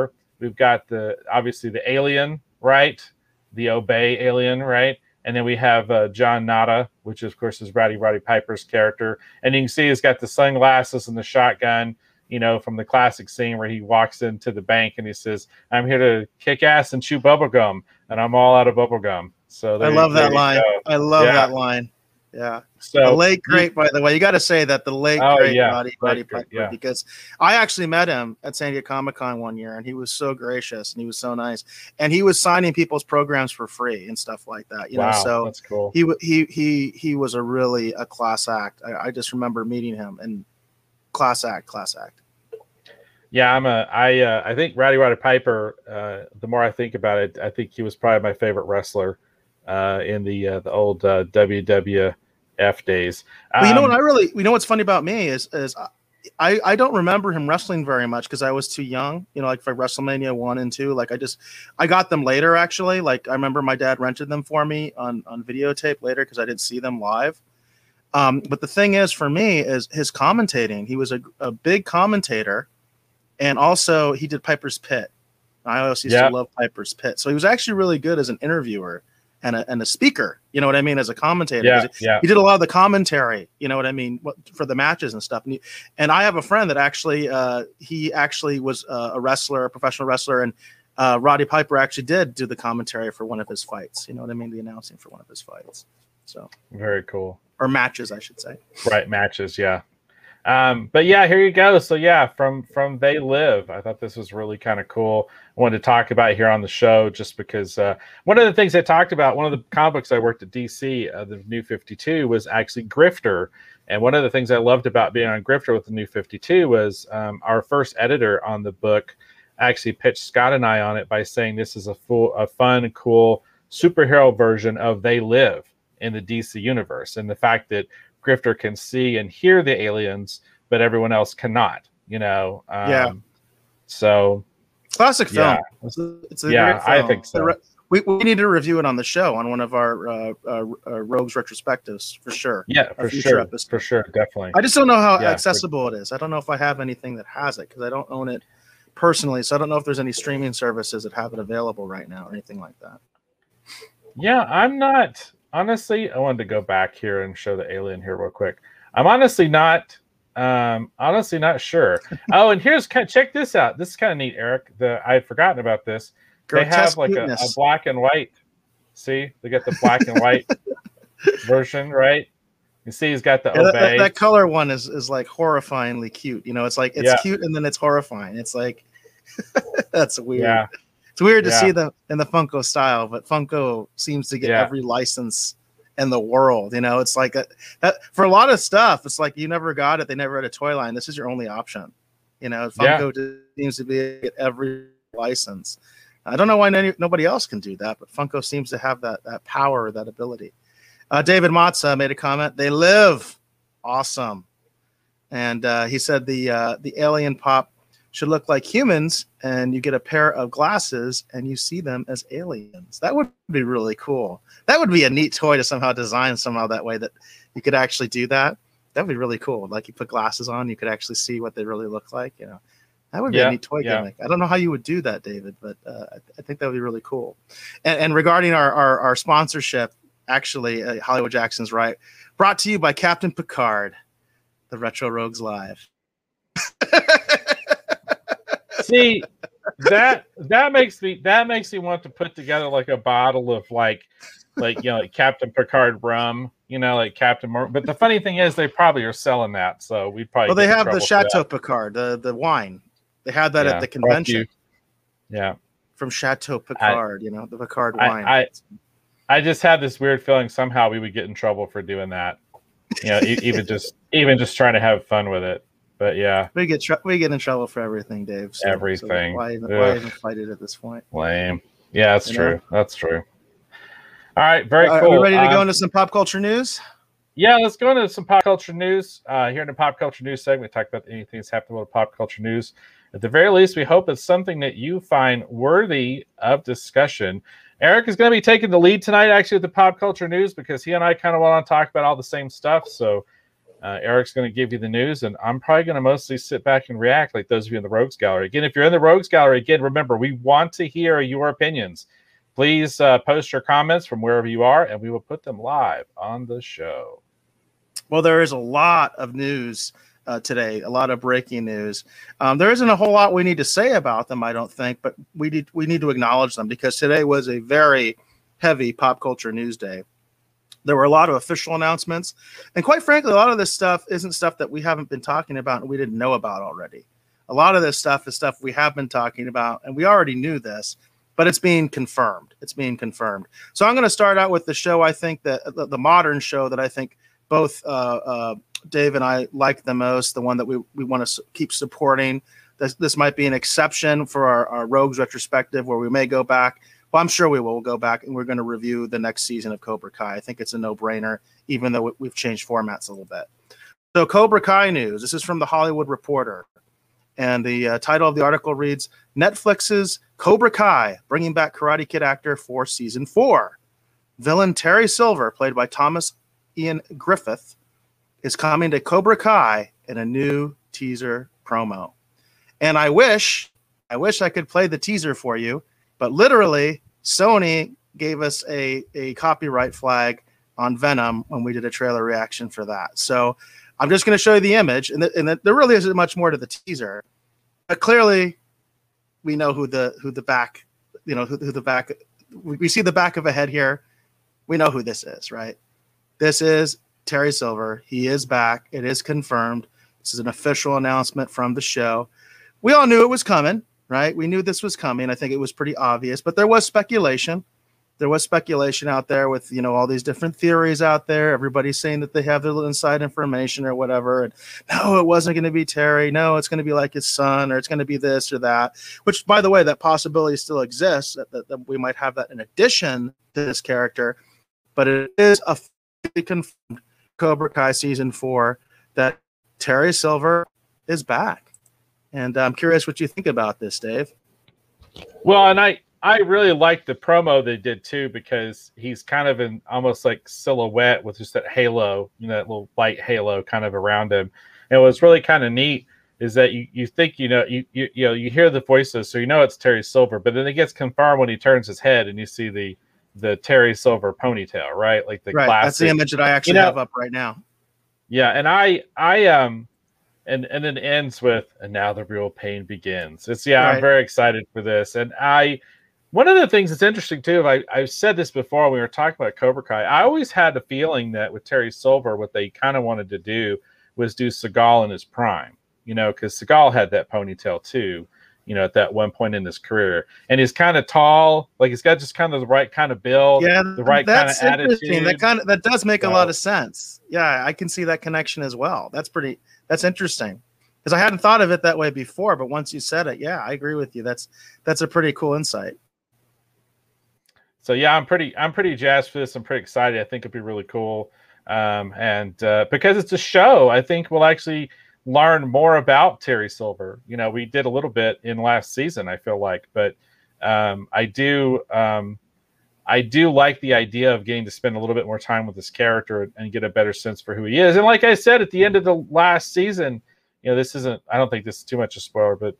obviously the alien, right? The Obey alien, right? And then we have John Nada, which of course is Roddy Piper's character. And you can see he's got the sunglasses and the shotgun, from the classic scene where he walks into the bank and he says, "I'm here to kick ass and chew bubblegum, and I'm all out of bubblegum." So I love that line. I love that line. Yeah. So the late great, by the way, you got to say that the late great Roddy Piper, because I actually met him at San Diego Comic-Con one year, and he was so gracious and he was so nice, and he was signing people's programs for free and stuff like that. So that's cool. He was a class act. I just remember meeting him, and class act. Yeah, I think Roddy Piper. The more I think about it, I think he was probably my favorite wrestler in the old WWF F days. Well, you know what's funny about me is I don't remember him wrestling very much because I was too young. You know, like for WrestleMania 1 and 2, like I got them later actually. Like I remember my dad rented them for me on videotape later because I didn't see them live. But the thing is, for me, is his commentating. He was a big commentator, and also he did Piper's Pit. I always used to love Piper's Pit. So he was actually really good as an interviewer and a speaker. You know what I mean? As a commentator. He did a lot of the commentary. You know what I mean? For the matches and stuff. And I have a friend that actually he actually was a wrestler, a professional wrestler, and Roddy Piper actually did do the commentary for one of his fights. You know what I mean? The announcing for one of his fights. So very cool. Or matches, I should say. Right, matches, yeah. But yeah, here you go. So yeah, from They Live, I thought this was really kind of cool. I wanted to talk about it here on the show just because one of the things I talked about, one of the comic books I worked at DC, the New 52, was actually Grifter. And one of the things I loved about being on Grifter with the New 52 was our first editor on the book actually pitched Scott and I on it by saying this is a fun, cool superhero version of They Live in the DC universe, and the fact that Grifter can see and hear the aliens, but everyone else cannot. You know, So classic film. It's a great film. I think so. We need to review it on the show on one of our Rogues retrospectives for sure. Yeah, for sure, definitely. I just don't know how accessible it is. I don't know if I have anything that has it because I don't own it personally, so I don't know if there's any streaming services that have it available right now or anything like that. Yeah, I'm not. Honestly, I wanted to go back here and show the alien here real quick. I'm honestly not sure. Oh, and check this out. This is kind of neat, Eric. I had forgotten about this. They have like a black and white. See, they got the black and white version, right? You see, he's got the obey. That color one is like horrifyingly cute. You know, it's like it's cute and then it's horrifying. It's like that's weird. Yeah. It's weird to see them in the Funko style, but Funko seems to get every license in the world. You know, it's like that for a lot of stuff. It's like you never got it; they never had a toy line. This is your only option. You know, Funko seems to be every license. I don't know why nobody else can do that, but Funko seems to have that power, that ability. David Matza made a comment. They live, awesome, and he said the alien pop should look like humans, and you get a pair of glasses and you see them as aliens. That would be really cool. That would be a neat toy to somehow design somehow that way that you could actually do that. That would be really cool. Like you put glasses on, you could actually see what they really look like. You know, that would be a neat toy gimmick. I don't know how you would do that, David, but I think that would be really cool. And regarding our sponsorship, actually, Hollywood Jackson's right. Brought to you by Captain Picard, the Retro Rogues Live. See, that makes me want to put together like a bottle of like Captain Picard rum, like Captain Morgan. But the funny thing is, they probably are selling that, so we probably they have the Chateau Picard, the wine. They had that at the convention. Yeah, from Chateau Picard, the Picard wine. I just had this weird feeling somehow we would get in trouble for doing that. Even just trying to have fun with it. But yeah, we get in trouble for everything, Dave. Everything. So why even fight it at this point? Lame. Yeah, that's true. That's true. All right, very cool. Are we ready to go into some pop culture news? Yeah, let's go into some pop culture news. Here in the pop culture news segment, we talk about anything that's happening with pop culture news. At the very least, we hope it's something that you find worthy of discussion. Eric is going to be taking the lead tonight, actually, with the pop culture news because he and I kind of want to talk about all the same stuff. So Eric's going to give you the news, and I'm probably going to mostly sit back and react like those of you in the Rogues Gallery. Again, if you're in the Rogues Gallery, again, remember, we want to hear your opinions. Please post your comments from wherever you are, and we will put them live on the show. Well, there is a lot of news today, a lot of breaking news. There isn't a whole lot we need to say about them, I don't think, but we need to acknowledge them because today was a very heavy pop culture news day. There were a lot of official announcements, and quite frankly, a lot of this stuff isn't stuff that we haven't been talking about and we didn't know about already. A lot of this stuff is stuff we have been talking about, and we already knew this, but it's being confirmed. It's being confirmed. So I'm going to start out with the show I think that the modern show that I think both Dave and I like the most, the one that we want to keep supporting. This might be an exception for our Rogues retrospective where we may go back, Well, I'm sure we will. We'll go back and we're going to review the next season of Cobra Kai. I think it's a no-brainer, even though we've changed formats a little bit. So Cobra Kai news. This is from the Hollywood Reporter. And the title of the article reads, Netflix's Cobra Kai, bringing back Karate Kid actor for season 4. Villain Terry Silver, played by Thomas Ian Griffith, is coming to Cobra Kai in a new teaser promo. And I wish I could play the teaser for you, but literally Sony gave us a copyright flag on Venom when we did a trailer reaction for that. So I'm just going to show you the image, and there really isn't much more to the teaser, but clearly we know who the back, we see the back of a head here. We know who this is, right? This is Terry Silver. He is back. It is confirmed. This is an official announcement from the show. We all knew it was coming, right? We knew this was coming. I think it was pretty obvious, but there was speculation. There was speculation out there with, all these different theories out there. Everybody's saying that they have their little inside information or whatever. And no, it wasn't going to be Terry. No, it's going to be like his son, or it's going to be this or that, which, by the way, that possibility still exists, that we might have that in addition to this character. But it is officially confirmed, Cobra Kai season 4, that Terry Silver is back. And I'm curious what you think about this, Dave. Well, and I really like the promo they did too, because he's kind of in almost like silhouette with just that halo, that little light halo kind of around him. And what's really kind of neat is that you think you hear the voices, so it's Terry Silver, but then it gets confirmed when he turns his head and you see the Terry Silver ponytail, right? Like the classic. That's the image that I actually have up right now. Yeah, and and then ends with, and now the real pain begins. Right. I'm very excited for this. And one of the things that's interesting too, I've said this before when we were talking about Cobra Kai, I always had the feeling that with Terry Silver, what they kind of wanted to do was do Seagal in his prime, because Seagal had that ponytail too, at that one point in his career. And he's kind of tall, like he's got just kind of the right kind of build, the right kind of attitude. That does make a lot of sense. Yeah, I can see that connection as well. That's interesting, because I hadn't thought of it that way before, but once you said it, yeah, I agree with you. That's a pretty cool insight. So yeah, I'm pretty jazzed for this. I'm pretty excited. I think it'll be really cool. And because it's a show, I think we'll actually learn more about Terry Silver. We did a little bit in last season, I feel like, but I do like the idea of getting to spend a little bit more time with this character and get a better sense for who he is. And like I said, at the end of the last season, I don't think this is too much a spoiler, but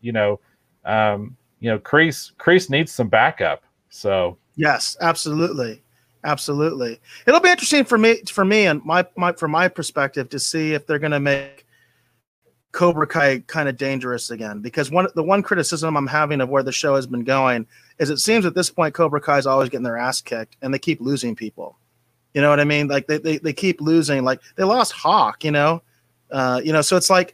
Kreese needs some backup. So yes, absolutely. It'll be interesting for me and from my perspective to see if they're going to make Cobra Kai kind of dangerous again, because the one criticism I'm having of where the show has been going is it seems at this point Cobra Kai is always getting their ass kicked and they keep losing people. You know what I mean? Like they keep losing. Like they lost Hawk. So it's like,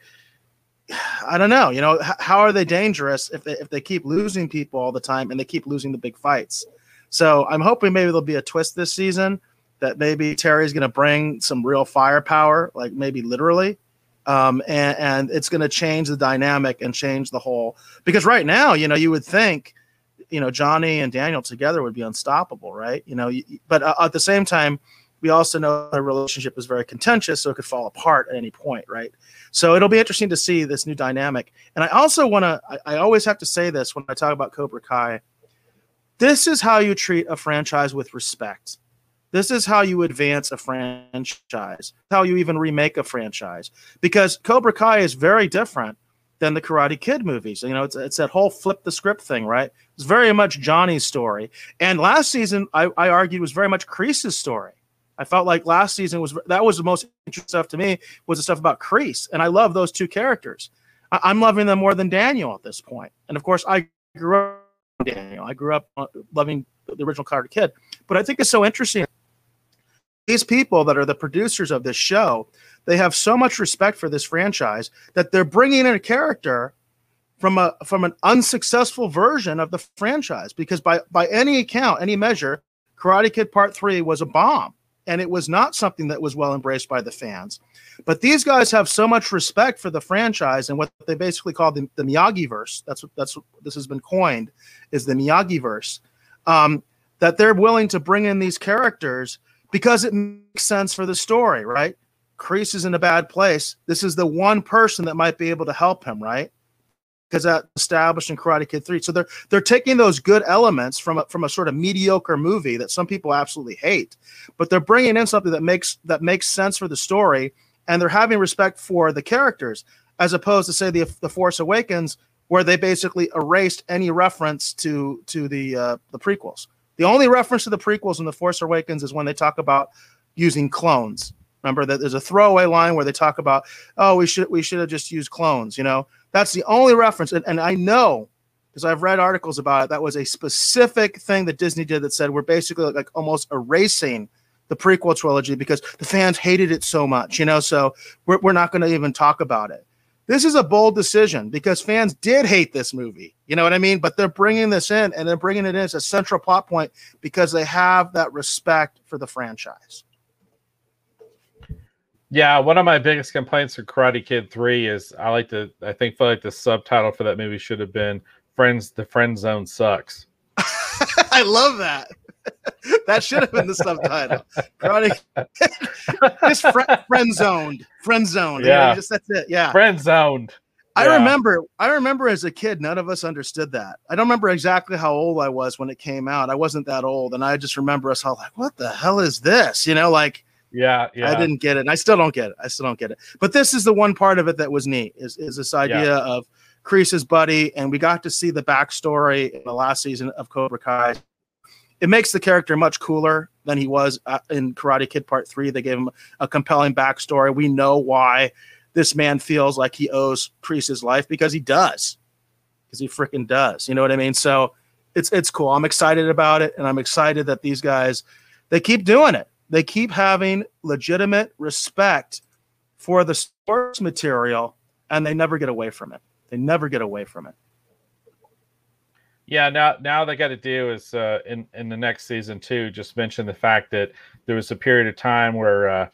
I don't know. How are they dangerous if they keep losing people all the time and they keep losing the big fights? So I'm hoping maybe there'll be a twist this season that maybe Terry's going to bring some real firepower, like maybe literally. And it's going to change the dynamic and change the whole, because right now, you would think, Johnny and Daniel together would be unstoppable, right? But at the same time, we also know the relationship is very contentious, so it could fall apart at any point, right? So it'll be interesting to see this new dynamic. And I also I always have to say this when I talk about Cobra Kai. This is how you treat a franchise with respect. This is how you advance a franchise, how you even remake a franchise, because Cobra Kai is very different than the Karate Kid movies. It's that whole flip the script thing, right? It's very much Johnny's story. And last season, I argued, was very much Kreese's story. I felt like last season was the most interesting stuff to me, was the stuff about Kreese. And I love those two characters. I'm loving them more than Daniel at this point. And of course, I grew up with Daniel. I grew up loving the original Karate Kid. But I think it's so interesting. These people that are the producers of this show, they have so much respect for this franchise that they're bringing in a character from an unsuccessful version of the franchise, because by any account, any measure, Karate Kid Part 3 was a bomb, and it was not something that was well embraced by the fans. But these guys have so much respect for the franchise and what they basically call the Miyagi-verse. That's what this has been coined, is the Miyagi-verse. that they're willing to bring in these characters because it makes sense for the story, right? Kreese is in a bad place. This is the one person that might be able to help him, right? Because that's established in Karate Kid 3. So they're taking those good elements from a sort of mediocre movie that some people absolutely hate, but they're bringing in something that makes sense for the story, and they're having respect for the characters, as opposed to, say, the Force Awakens, where they basically erased any reference to the prequels. The only reference to the prequels in the Force Awakens is when they talk about using clones. Remember that there's a throwaway line where they talk about, oh, we should have just used clones, you know. That's the only reference. And I know, because I've read articles about it, that was a specific thing that Disney did that said we're basically like almost erasing the prequel trilogy because the fans hated it so much, you know, so we're not going to even talk about it. This is a bold decision because fans did hate this movie, you know what I mean? But they're bringing this in, and they're bringing it in as a central plot point because they have that respect for the franchise. Yeah, one of my biggest complaints for Karate Kid 3 is I feel like the subtitle for that movie should have been The Friend Zone Sucks. I love that. That should have been the subtitle. Karate just friend zoned. Yeah. That's it. Yeah. Friend zoned. I remember as a kid, none of us understood that. I don't remember exactly how old I was when it came out. I wasn't that old. And I just remember us all like, what the hell is this? You know, like, yeah. I didn't get it. And I still don't get it. But this is the one part of it that was neat is this idea of Kreese's buddy. And we got to see the backstory in the last season of Cobra Kai. It makes the character much cooler than he was in Karate Kid Part 3. They gave him a compelling backstory. We know why this man feels like he owes Kreese's life because he does. Because he freaking does. You know what I mean? So it's cool. I'm excited about it. And I'm excited that these guys, they keep doing it. They keep having legitimate respect for the source material, and they never get away from it. Yeah, now they got to do is in the next season too. Just mention the fact that there was a period of time where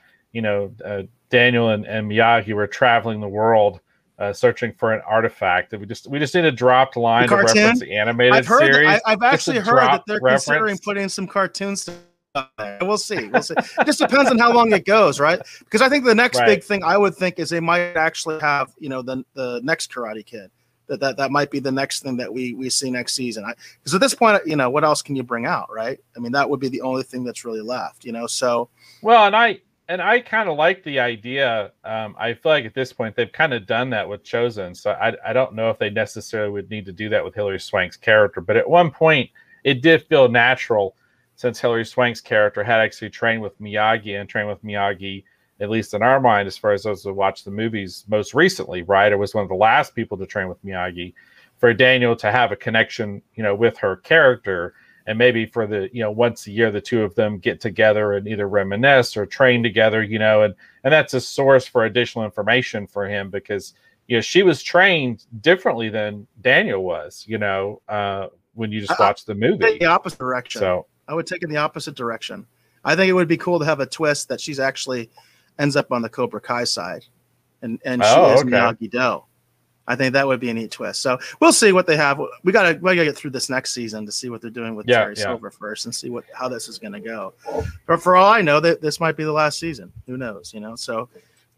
Daniel and Miyagi were traveling the world searching for an artifact. We just need a dropped line to reference the animated series. I've actually heard that they're considering putting some cartoons there. We'll see. It just depends on how long it goes, right? Because I think the next big thing I would think is they might actually have, the next Karate Kid. That might be the next thing that we see next season. Because at this point, what else can you bring out, right? I mean, that would be the only thing that's really left, So well, and I kind of like the idea. I feel like at this point they've kind of done that with Chozen, so I don't know if they necessarily would need to do that with Hilary Swank's character. But at one point, it did feel natural since Hilary Swank's character had actually trained with Miyagi, at least in our mind, as far as those who watched the movies most recently, right? It was one of the last people to train with Miyagi. For Daniel to have a connection, with her character, and maybe for the, once a year, the two of them get together and either reminisce or train together, and that's a source for additional information for him because, she was trained differently than Daniel was, when you just watch the movie. The opposite direction. So I would take it in the opposite direction. I think it would be cool to have a twist that she's actually ends up on the Cobra Kai side, and she is Miyagi-Do. I think that would be a neat twist. So we'll see what they have. We gotta get through this next season to see what they're doing with Terry Silver first, and see how this is going to go. But for all I know, that this might be the last season. Who knows? So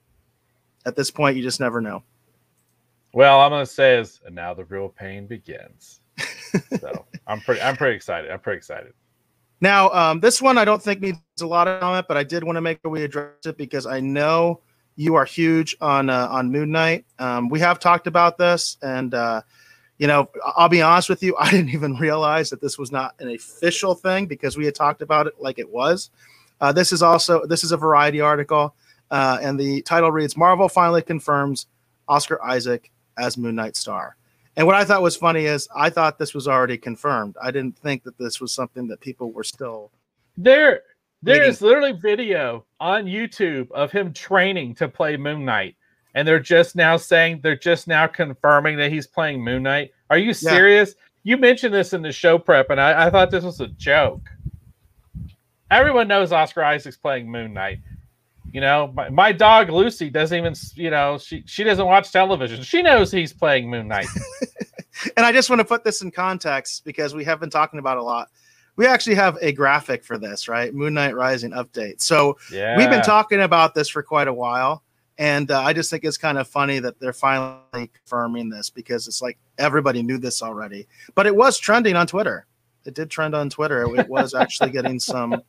at this point, you just never know. Well, I'm going to say is, and now the real pain begins. So I'm pretty excited. Now, this one I don't think needs a lot of comment, but I did want to make sure we address it because I know you are huge on Moon Knight. We have talked about this, and I'll be honest with you, I didn't even realize that this was not an official thing because we had talked about it like it was. This is a Variety article, and the title reads: Marvel finally confirms Oscar Isaac as Moon Knight star. And what I thought was funny is I thought this was already confirmed. I didn't think that this was something that people were still there. There is literally video on YouTube of him training to play Moon Knight, and they're just now confirming that he's playing Moon Knight. Are you serious? You mentioned this in the show prep, and I thought this was a joke. Everyone knows Oscar Isaac's playing Moon Knight. My dog Lucy doesn't even, she doesn't watch television. She knows he's playing Moon Knight. And I just want to put this in context because we have been talking about it a lot. we actually have a graphic for this, right? Moon Knight Rising update. So Yeah. we've been talking about this for quite a while. And I just think it's kind of funny that they're finally confirming this, because it's like everybody knew this already. But it was trending on Twitter. It did trend on Twitter. It was actually getting some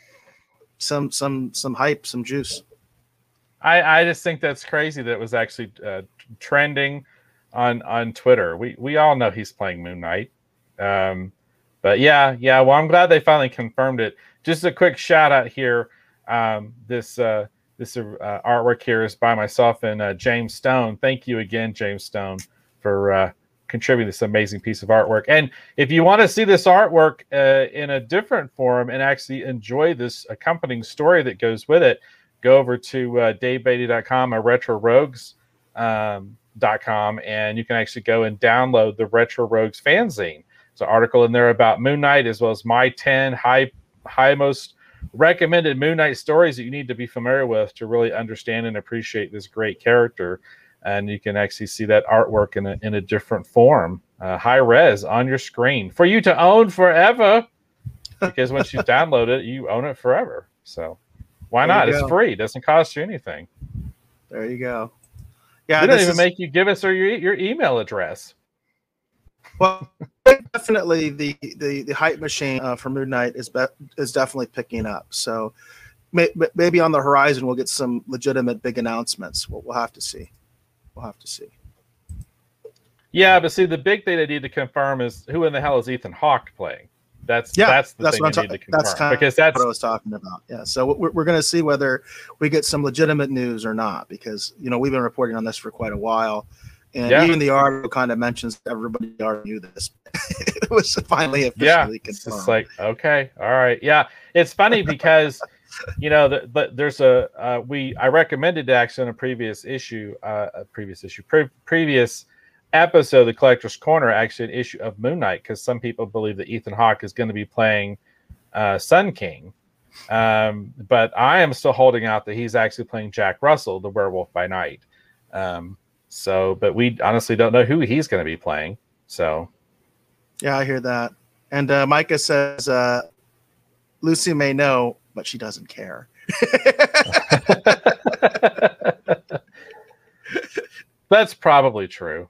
hype, some juice. I just think that's crazy that it was actually trending on Twitter. We all know he's playing Moon Knight. But yeah. Well, I'm glad they finally confirmed it. Just a quick shout out here. This artwork here is by myself and James Stone. Thank you again, James Stone, for contributing this amazing piece of artwork. And if you want to see this artwork in a different form and actually enjoy this accompanying story that goes with it, go over to DaveBeatty.com or RetroRogues.com, and you can actually go and download the Retro Rogues fanzine. There's an article in there about Moon Knight, as well as my 10 high most recommended Moon Knight stories that you need to be familiar with to really understand and appreciate this great character. And you can actually see that artwork in a different form, high res on your screen for you to own forever. Because once you download it, you own it forever. So why not? It's free. It doesn't cost you anything. There you go. Yeah, we don't even make you give us your email address. Well, definitely the hype machine for Moon Knight is definitely picking up. So maybe on the horizon we'll get some legitimate big announcements. We'll have to see. We'll have to see. Yeah, but see, the big thing they need to confirm is who in the hell is Ethan Hawke playing. That's the thing they need to confirm, because that's what I was talking about. Yeah, so we're going to see whether we get some legitimate news or not, because we've been reporting on this for quite a while. And even the article kind of mentions everybody already knew this. It was finally officially confirmed. It's like, okay, all right. Yeah, it's funny because, there's I recommended actually in a previous episode of the Collector's Corner, actually an issue of Moon Knight, because some people believe that Ethan Hawke is going to be playing Sun King. But I am still holding out that he's actually playing Jack Russell, the Werewolf by Night. But we honestly don't know who he's going to be playing. So, yeah, I hear that. And Micah says Lucy may know, but she doesn't care. That's probably true.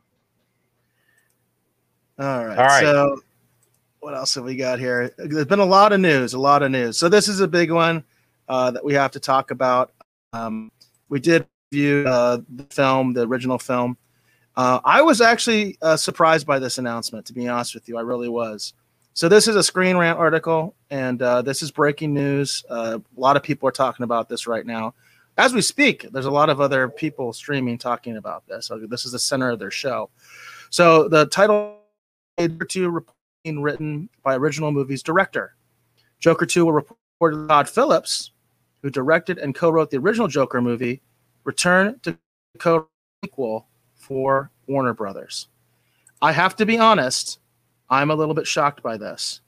All right. So, what else have we got here? There's been a lot of news. So this is a big one that we have to talk about. We did view the original film. I was actually surprised by this announcement, to be honest with you. I really was. So this is a Screen Rant article, and this is breaking news. A lot of people are talking about this right now. As we speak, there's a lot of other people streaming talking about this. So this is the center of their show. So the title, Joker 2 reporting written by original movie's director. Joker 2 will report Todd Phillips, who directed and co-wrote the original Joker movie, return to co-equal for Warner Brothers. I have to be honest, I'm a little bit shocked by this.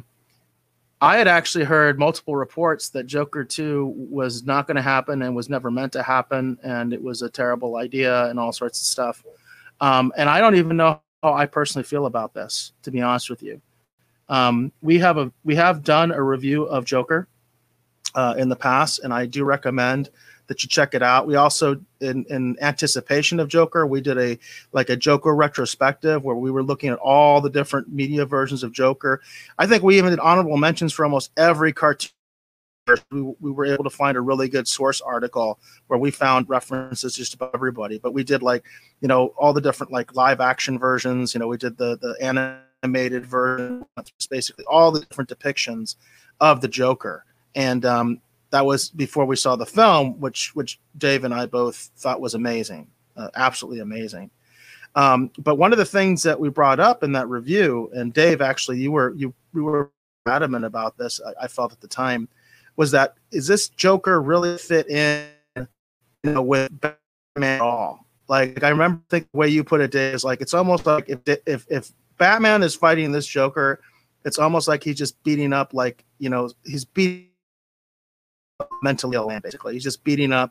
I had actually heard multiple reports that Joker 2 was not going to happen and was never meant to happen, and it was a terrible idea and all sorts of stuff. And I don't even know how I personally feel about this, to be honest with you. We have done a review of Joker in the past, and I do recommend that you check it out. We also, in anticipation of Joker, we did a Joker retrospective where we were looking at all the different media versions of Joker. I think we even did honorable mentions for almost every cartoon. We were able to find a really good source article where we found references just about everybody. But we did all the different live action versions. We did the animated version, basically all the different depictions of the Joker. And that was before we saw the film, which Dave and I both thought was amazing, absolutely amazing. But one of the things that we brought up in that review, and Dave, actually, you were adamant about this, I felt at the time, was that is this Joker really fit in, with Batman at all? I remember thinking the way you put it, Dave, is it's almost like if Batman is fighting this Joker, it's almost like he's just beating up, he's beating mentally ill man, basically. He's just beating up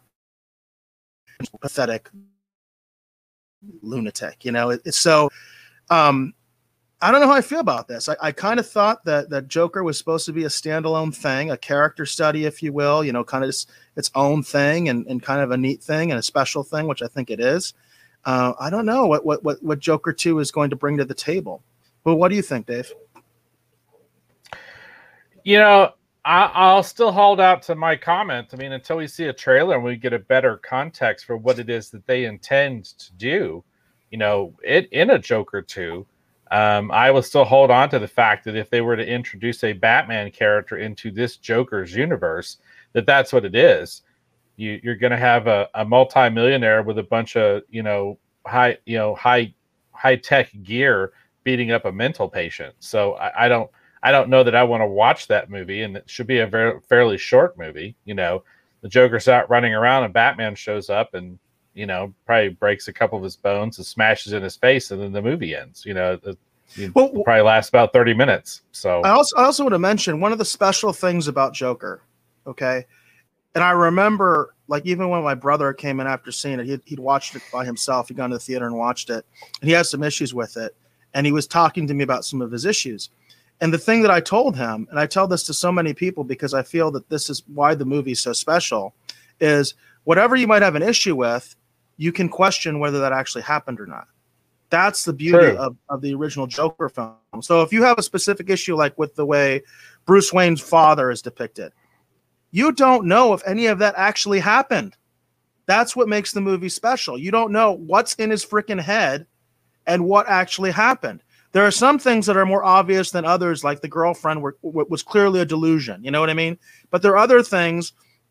pathetic lunatic. It's so I don't know how I feel about this. I kind of thought that Joker was supposed to be a standalone thing, a character study, if you will, kind of its own thing and kind of a neat thing and a special thing, which I think it is. I don't know what Joker 2 is going to bring to the table. But what do you think, Dave? I'll still hold out to my comment. I mean, until we see a trailer and we get a better context for what it is that they intend to do, in a Joker 2, I will still hold on to the fact that if they were to introduce a Batman character into this Joker's universe, that's what it is. You're going to have a multi-millionaire with a bunch of, high tech gear beating up a mental patient. So I don't know that I want to watch that movie, and it should be a fairly short movie. The Joker's out running around and Batman shows up and, probably breaks a couple of his bones and smashes in his face, and then the movie ends. Probably lasts about 30 minutes. So I also want to mention one of the special things about Joker, okay? And I remember, like, even when my brother came in after seeing it, he'd watched it by himself. He'd gone to the theater and watched it, and he had some issues with it. And he was talking to me about some of his issues. And the thing that I told him, and I tell this to so many people because I feel that this is why the movie is so special, is whatever you might have an issue with, you can question whether that actually happened or not. That's the beauty of the original Joker film. So if you have a specific issue, like with the way Bruce Wayne's father is depicted, you don't know if any of that actually happened. That's what makes the movie special. You don't know what's in his freaking head and what actually happened. There are some things that are more obvious than others, like the girlfriend was clearly a delusion. You know what I mean? But there are other things,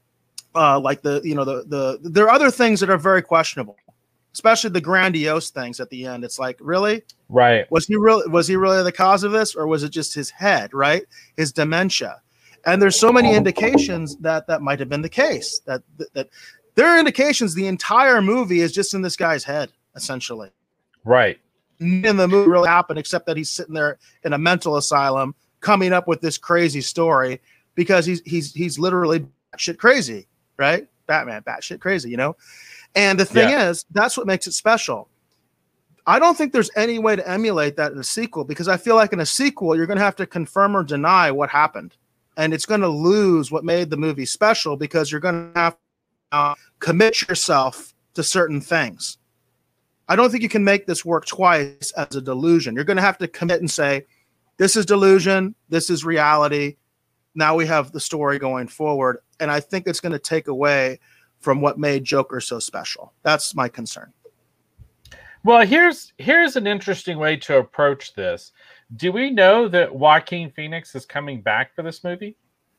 like there are other things that are very questionable, especially the grandiose things at the end. It's like, really? Right. Was he really the cause of this, or was it just his head, right? His dementia. And there's so many indications that might have been the case, that there are indications the entire movie is just in this guy's head, essentially. Right. In the movie really happened, except that he's sitting there in a mental asylum coming up with this crazy story because he's literally shit crazy, right? Batman, batshit crazy, And the thing is, that's what makes it special. I don't think there's any way to emulate that in a sequel, because I feel like in a sequel, you're going to have to confirm or deny what happened. And it's going to lose what made the movie special, because you're going to have to commit yourself to certain things. I don't think you can make this work twice as a delusion. You're going to have to commit and say, this is delusion, this is reality. Now we have the story going forward. And I think it's going to take away from what made Joker so special. That's my concern. Well, here's an interesting way to approach this. Do we know that Joaquin Phoenix is coming back for this movie?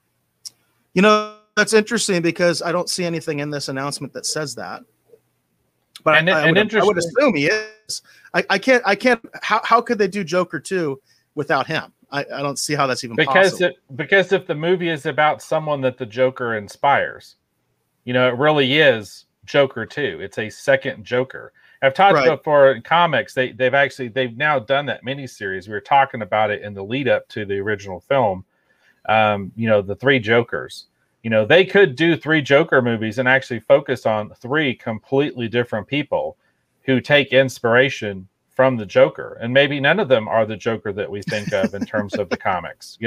That's interesting, because I don't see anything in this announcement that says that. But I would assume he is. I can't. How could they do Joker 2 without him? I don't see how that's even possible. Because if the movie is about someone that the Joker inspires, it really is Joker 2. It's a second Joker. I've talked about before in comics. They've now done that miniseries. We were talking about it in the lead up to the original film. The three Jokers. They could do three Joker movies and actually focus on three completely different people who take inspiration from the Joker. And maybe none of them are the Joker that we think of in terms of the comics,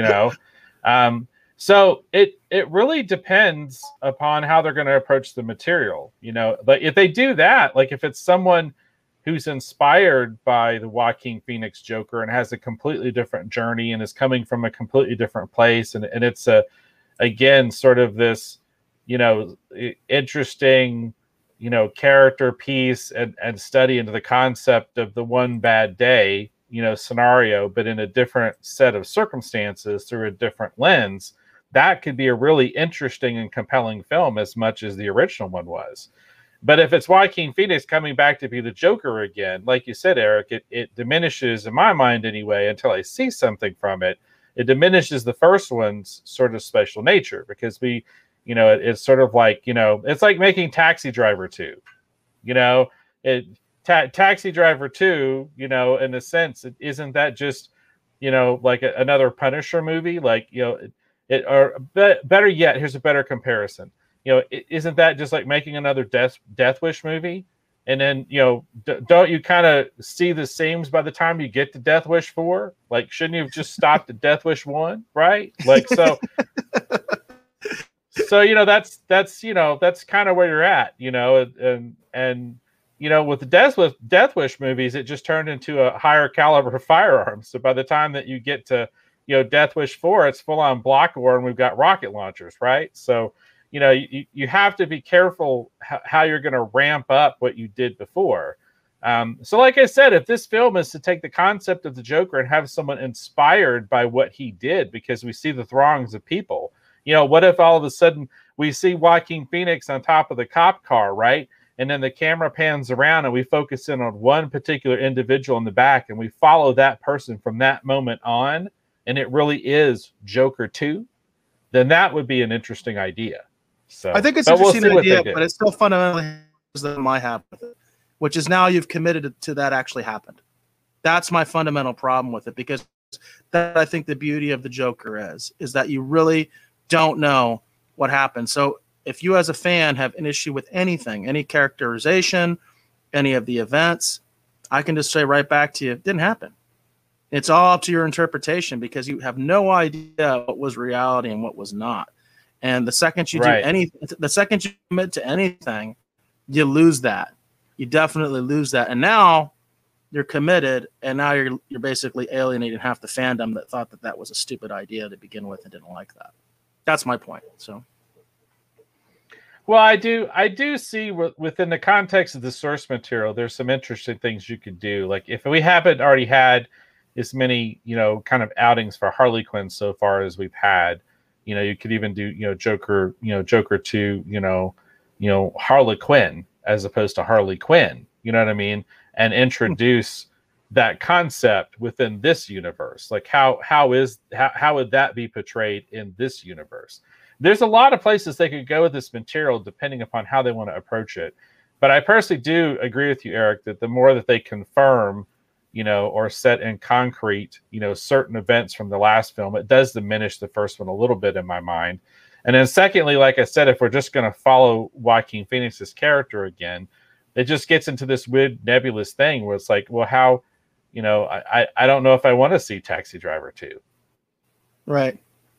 So it really depends upon how they're going to approach the material, But if they do that, like if it's someone who's inspired by the Joaquin Phoenix Joker and has a completely different journey and is coming from a completely different place, and it's again, sort of this, interesting, character piece and study into the concept of the one bad day, scenario, but in a different set of circumstances through a different lens, that could be a really interesting and compelling film as much as the original one was. But if it's Joaquin Phoenix coming back to be the Joker again, like you said, Eric, it diminishes, in my mind anyway, until I see something from it. It diminishes the first one's sort of special nature, because it's sort of like, it's like making Taxi Driver 2, Taxi Driver 2, in a sense, isn't that just, like another Punisher movie? Like, better yet, here's a better comparison. Isn't that just like making another Death Wish movie? And then, don't you kind of see the seams by the time you get to Death Wish 4? Like, shouldn't you have just stopped at Death Wish 1, right? Like, so that's kind of where you're at, and with the Death Wish movies, it just turned into a higher caliber firearm. So by the time that you get to, Death Wish 4, it's full on block war, and we've got rocket launchers, right? So, you have to be careful how you're going to ramp up what you did before. So like I said, if this film is to take the concept of the Joker and have someone inspired by what he did, because we see the throngs of people, what if all of a sudden we see Joaquin Phoenix on top of the cop car, right? And then the camera pans around and we focus in on one particular individual in the back, and we follow that person from that moment on, and it really is Joker 2, then that would be an interesting idea. So I think it's an interesting idea, but it's still fundamentally that I have with it, which is now you've committed to that actually happened. That's my fundamental problem with it, because that I think the beauty of the Joker is that you really don't know what happened. So if you as a fan have an issue with anything, any characterization, any of the events, I can just say right back to you, it didn't happen. It's all up to your interpretation, because you have no idea what was reality and what was not. And the second you the second you commit to anything, you lose that. You definitely lose that. And now you're committed, and now you're basically alienating half the fandom that thought that was a stupid idea to begin with and didn't like that. That's my point. So, well, I do see within the context of the source material, there's some interesting things you could do. Like if we haven't already had as many, kind of outings for Harley Quinn so far as we've had. You could even do, Joker 2, Harley Quinn as opposed to Harley Quinn, you know what I mean? And introduce that concept within this universe. Like how would that be portrayed in this universe? There's a lot of places they could go with this material depending upon how they want to approach it. But I personally do agree with you, Eric, that the more that they confirm, or set in concrete, certain events from the last film, it does diminish the first one a little bit in my mind. And then secondly, like I said, if we're just going to follow Joaquin Phoenix's character again, it just gets into this weird nebulous thing where it's like, well, how, I don't know if I want to see Taxi Driver 2. Right.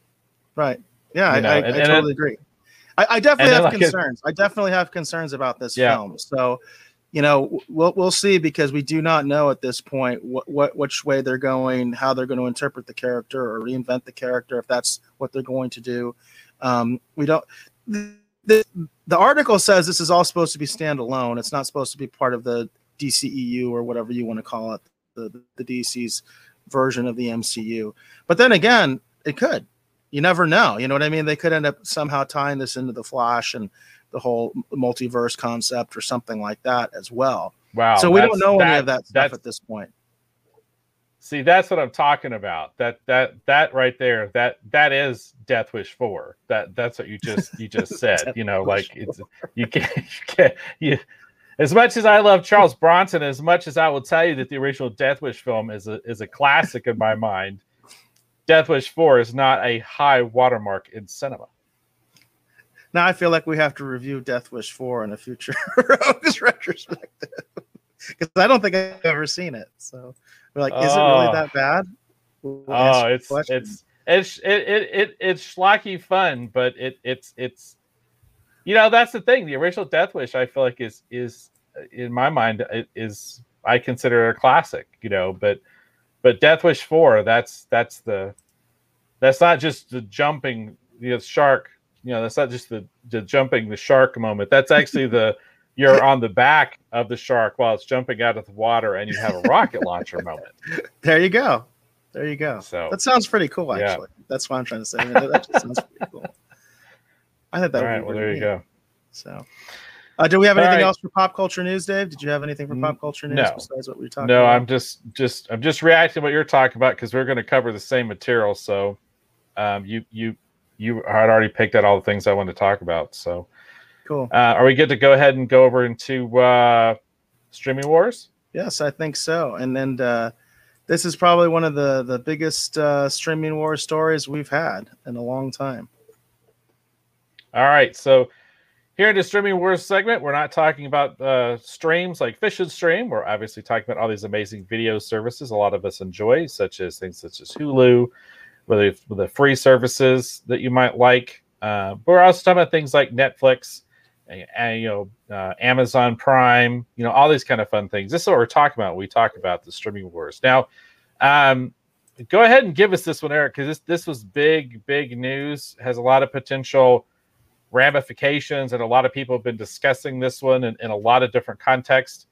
Yeah, I totally agree. I definitely have concerns. I definitely have concerns about this film. So, we'll see, because we do not know at this point which way they're going, how they're going to interpret the character or reinvent the character, if that's what they're going to do. We don't. The article says this is all supposed to be standalone. It's not supposed to be part of the DCEU or whatever you want to call it, the DC's version of the MCU. But then again, it could. You never know. You know what I mean? They could end up somehow tying this into the Flash and the whole multiverse concept or something like that as well. Wow. So we don't know any of that stuff at this point. See, that's what I'm talking about. That right there, that is Death Wish 4. That's what you just said. Like it's you can't as much as I love Charles Bronson, as much as I will tell you that the original Death Wish film is a classic in my mind, Death Wish 4 is not a high watermark in cinema. Now I feel like we have to review Death Wish 4 in a future retrospective, because I don't think I've ever seen it. So we're like, is it really that bad? It's schlocky fun, but it's that's the thing. The original Death Wish, I feel like is in my mind is I consider it a classic, but Death Wish 4, that's not just the jumping shark. That's not just the jumping the shark moment. That's actually you're on the back of the shark while it's jumping out of the water, and you have a rocket launcher moment. There you go. So that sounds pretty cool, actually. Yeah. That's what I'm trying to say. That just sounds pretty cool. I think that. All right. Well, there you go. So, do we have anything else for pop culture news, Dave? Did you have anything for pop culture news besides what we were talking about? No, I'm just reacting to what you're talking about, because we're going to cover the same material. So, you had already picked out all the things I wanted to talk about. So cool. Are we good to go ahead and go over into Streaming Wars? Yes, I think so. And then this is probably one of the biggest Streaming Wars stories we've had in a long time. All right. So Here in the Streaming Wars segment, we're not talking about streams like Fish's stream. We're obviously talking about all these amazing video services a lot of us enjoy, things such as Hulu, with the free services that you might like. But we're also talking about things like Netflix, and Amazon Prime, all these kind of fun things. This is what we're talking about when we talk about the Streaming Wars. Now, go ahead and give us this one, Eric, because this was big news. Has a lot of potential ramifications, and a lot of people have been discussing this one in a lot of different contexts.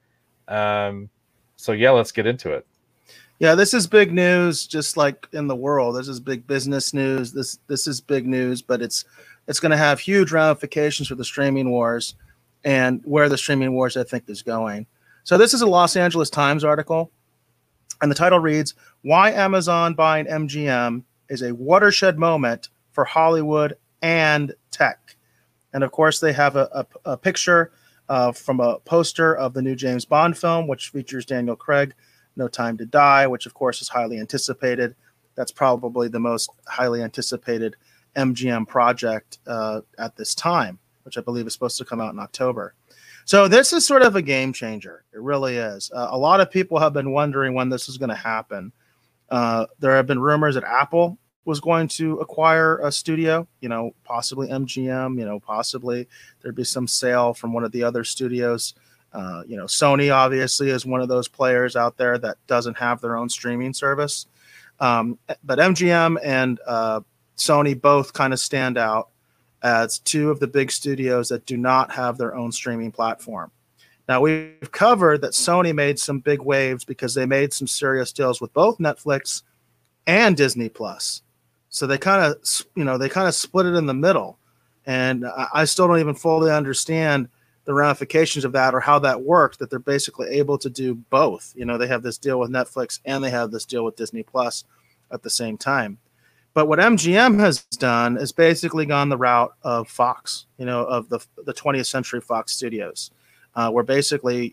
So yeah, let's get into it. Yeah, this is big news, just like in the world. This is big business news. This is big news, but it's going to have huge ramifications for the streaming wars and where the streaming wars, I think, is going. So this is a Los Angeles Times article, and the title reads, "Why Amazon Buying MGM is a Watershed Moment for Hollywood and Tech." And of course, they have a picture from a poster of the new James Bond film, which features Daniel Craig, No Time to Die, which of course is highly anticipated. That's probably the most highly anticipated MGM project at this time, which I believe is supposed to come out in October. So this is sort of a game changer. It really is. A lot of people have been wondering when this is going to happen. There have been rumors that Apple was going to acquire a studio, possibly MGM, possibly there'd be some sale from one of the other studios. Sony obviously is one of those players out there that doesn't have their own streaming service. But MGM and Sony both kind of stand out as two of the big studios that do not have their own streaming platform. Now, we've covered that Sony made some big waves because they made some serious deals with both Netflix and Disney Plus. So they kind of split it in the middle. And I still don't even fully understand the ramifications of that or how that worked, that they're basically able to do both. They have this deal with Netflix and they have this deal with Disney Plus at the same time. But what MGM has done is basically gone the route of Fox, of the 20th Century Fox Studios, where basically,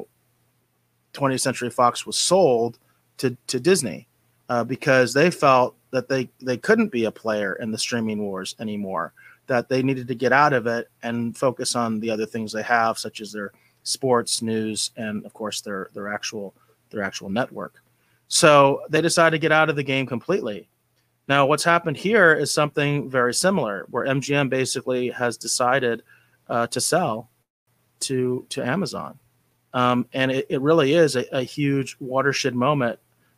20th Century Fox was sold to Disney because they felt that they couldn't be a player in the streaming wars anymore, that they needed to get out of it and focus on the other things they have, such as their sports, news, and of course their actual network. So they decided to get out of the game completely. Now, what's happened here is something very similar, where MGM basically has decided to sell to Amazon. And it really is a huge watershed moment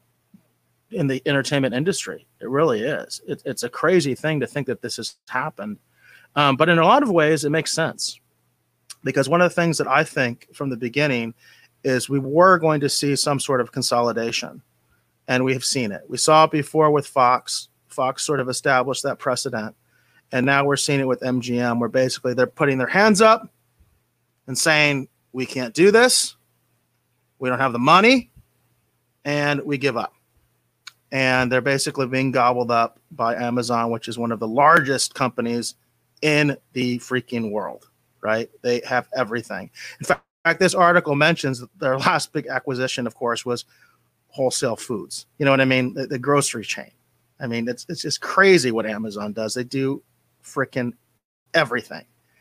in the entertainment industry. It really is. It's a crazy thing to think that this has happened. But in a lot of ways, it makes sense. Because one of the things that I think from the beginning is we were going to see some sort of consolidation. And we have seen it. We saw it before with Fox. Fox sort of established that precedent. And now we're seeing it with MGM, where basically they're putting their hands up and saying, we can't do this. We don't have the money. And we give up. And they're basically being gobbled up by Amazon, which is one of the largest companies in the freaking world, right? They have everything. In fact, this article mentions that their last big acquisition, of course, was Wholesale Foods. You know what I mean? The grocery chain. I mean, it's just crazy what Amazon does. They do freaking everything.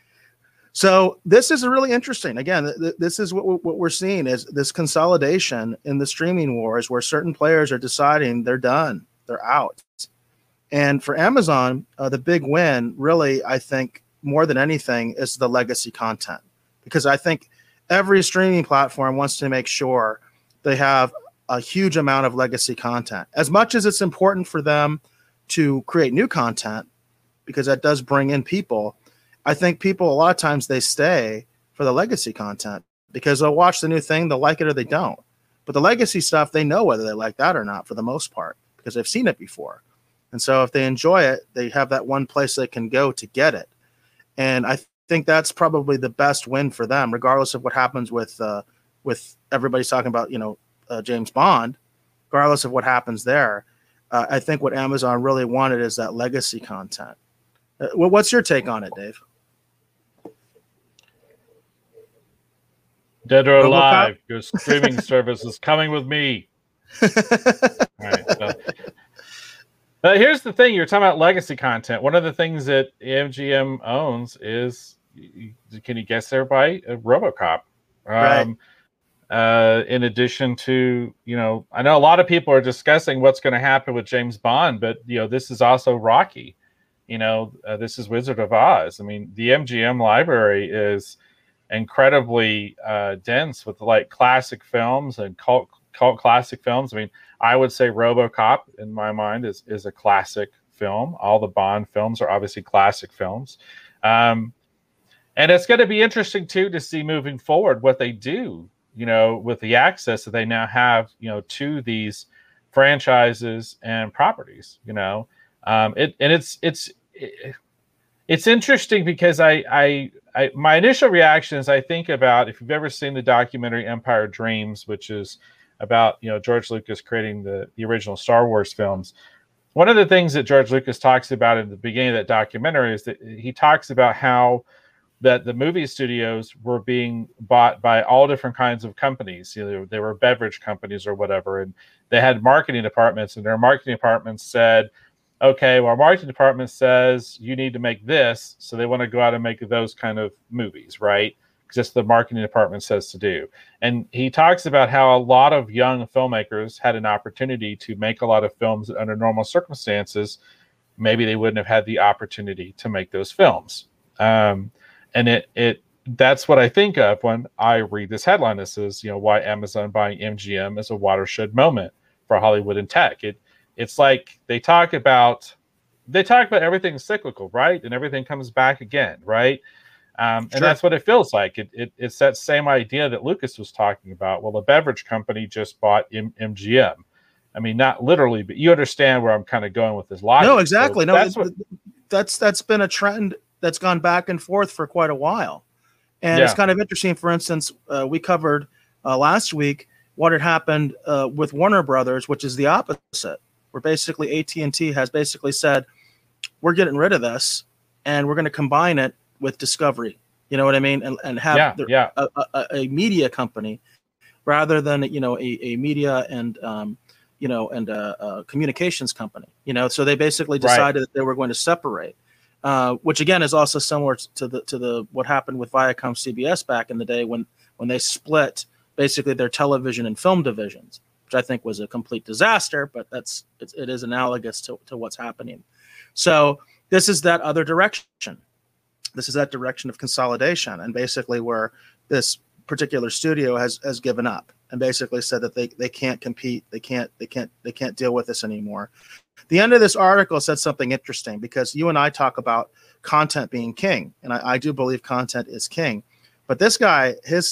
So this is really interesting. Again, this is what we're seeing is this consolidation in the streaming wars, where certain players are deciding they're done, they're out. And for Amazon, the big win, really, I think, more than anything, is the legacy content. Because I think every streaming platform wants to make sure they have a huge amount of legacy content. As much as it's important for them to create new content, because that does bring in people, I think people, a lot of times, they stay for the legacy content because they'll watch the new thing, they'll like it or they don't. But the legacy stuff, they know whether they like that or not for the most part, because they've seen it before. And so if they enjoy it, they have that one place they can go to get it. And I think that's probably the best win for them, regardless of what happens with everybody's talking about, James Bond, regardless of what happens there. I think what Amazon really wanted is that legacy content. What's your take on it, Dave? Dead or alive, your streaming service is coming with me. All right. But here's the thing: you're talking about legacy content. One of the things that MGM owns is can you guess everybody? RoboCop. Right. In addition to, I know a lot of people are discussing what's going to happen with James Bond, but this is also Rocky. This is Wizard of Oz. I mean, the MGM library is incredibly dense with like classic films and cult classic films. I mean, I would say RoboCop in my mind is a classic film. All the Bond films are obviously classic films. And it's going to be interesting too to see moving forward what they do, with the access that they now have, to these franchises and properties. It's interesting because I my initial reaction is I think about, if you've ever seen the documentary Empire Dreams, which is about George Lucas creating the original Star Wars films. One of the things that George Lucas talks about in the beginning of that documentary is that he talks about how that the movie studios were being bought by all different kinds of companies. They were beverage companies or whatever, and they had marketing departments, and their marketing departments said, okay, well, our marketing department says you need to make this, so they want to go out and make those kind of movies, right? Because that's the marketing department says to do. And he talks about how a lot of young filmmakers had an opportunity to make a lot of films that under normal circumstances, maybe they wouldn't have had the opportunity to make those films. And that's what I think of when I read this headline. This is, why Amazon buying MGM is a watershed moment for Hollywood and tech. It's like they talk about everything cyclical, right? And everything comes back again, right? And that's what it feels like. It's that same idea that Lucas was talking about. Well, a beverage company just bought MGM. I mean, not literally, but you understand where I'm kind of going with this logic. No, exactly. So that's been a trend that's gone back and forth for quite a while. And it's kind of interesting. For instance, we covered last week what had happened with Warner Brothers, which is the opposite, where basically AT&T has basically said, we're getting rid of this and we're going to combine it with Discovery. You know what I mean? And have a media company rather than, a media and, a communications company, so they basically decided that they were going to separate. Which again is also similar to the what happened with Viacom CBS back in the day when they split basically their television and film divisions, which I think was a complete disaster, but it is analogous to what's happening. So this is that other direction. This is that direction of consolidation, and basically where this particular studio has given up and basically said that they can't compete, they can't deal with this anymore. The end of this article said something interesting, because you and I talk about content being king, and I do believe content is king. But this guy,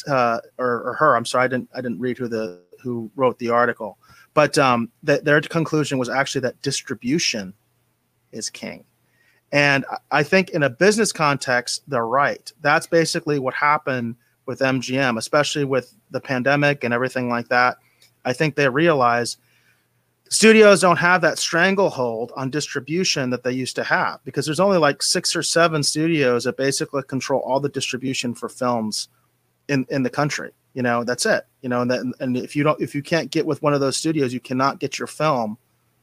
or her, I'm sorry, I didn't read who wrote the article, but their conclusion was actually that distribution is king. And I think in a business context, they're right. That's basically what happened with MGM, especially with the pandemic and everything like that. I think they realize studios don't have that stranglehold on distribution that they used to have, because there's only like 6 or 7 studios that basically control all the distribution for films in the country. That's it. And if you can't get with one of those studios, you cannot get your film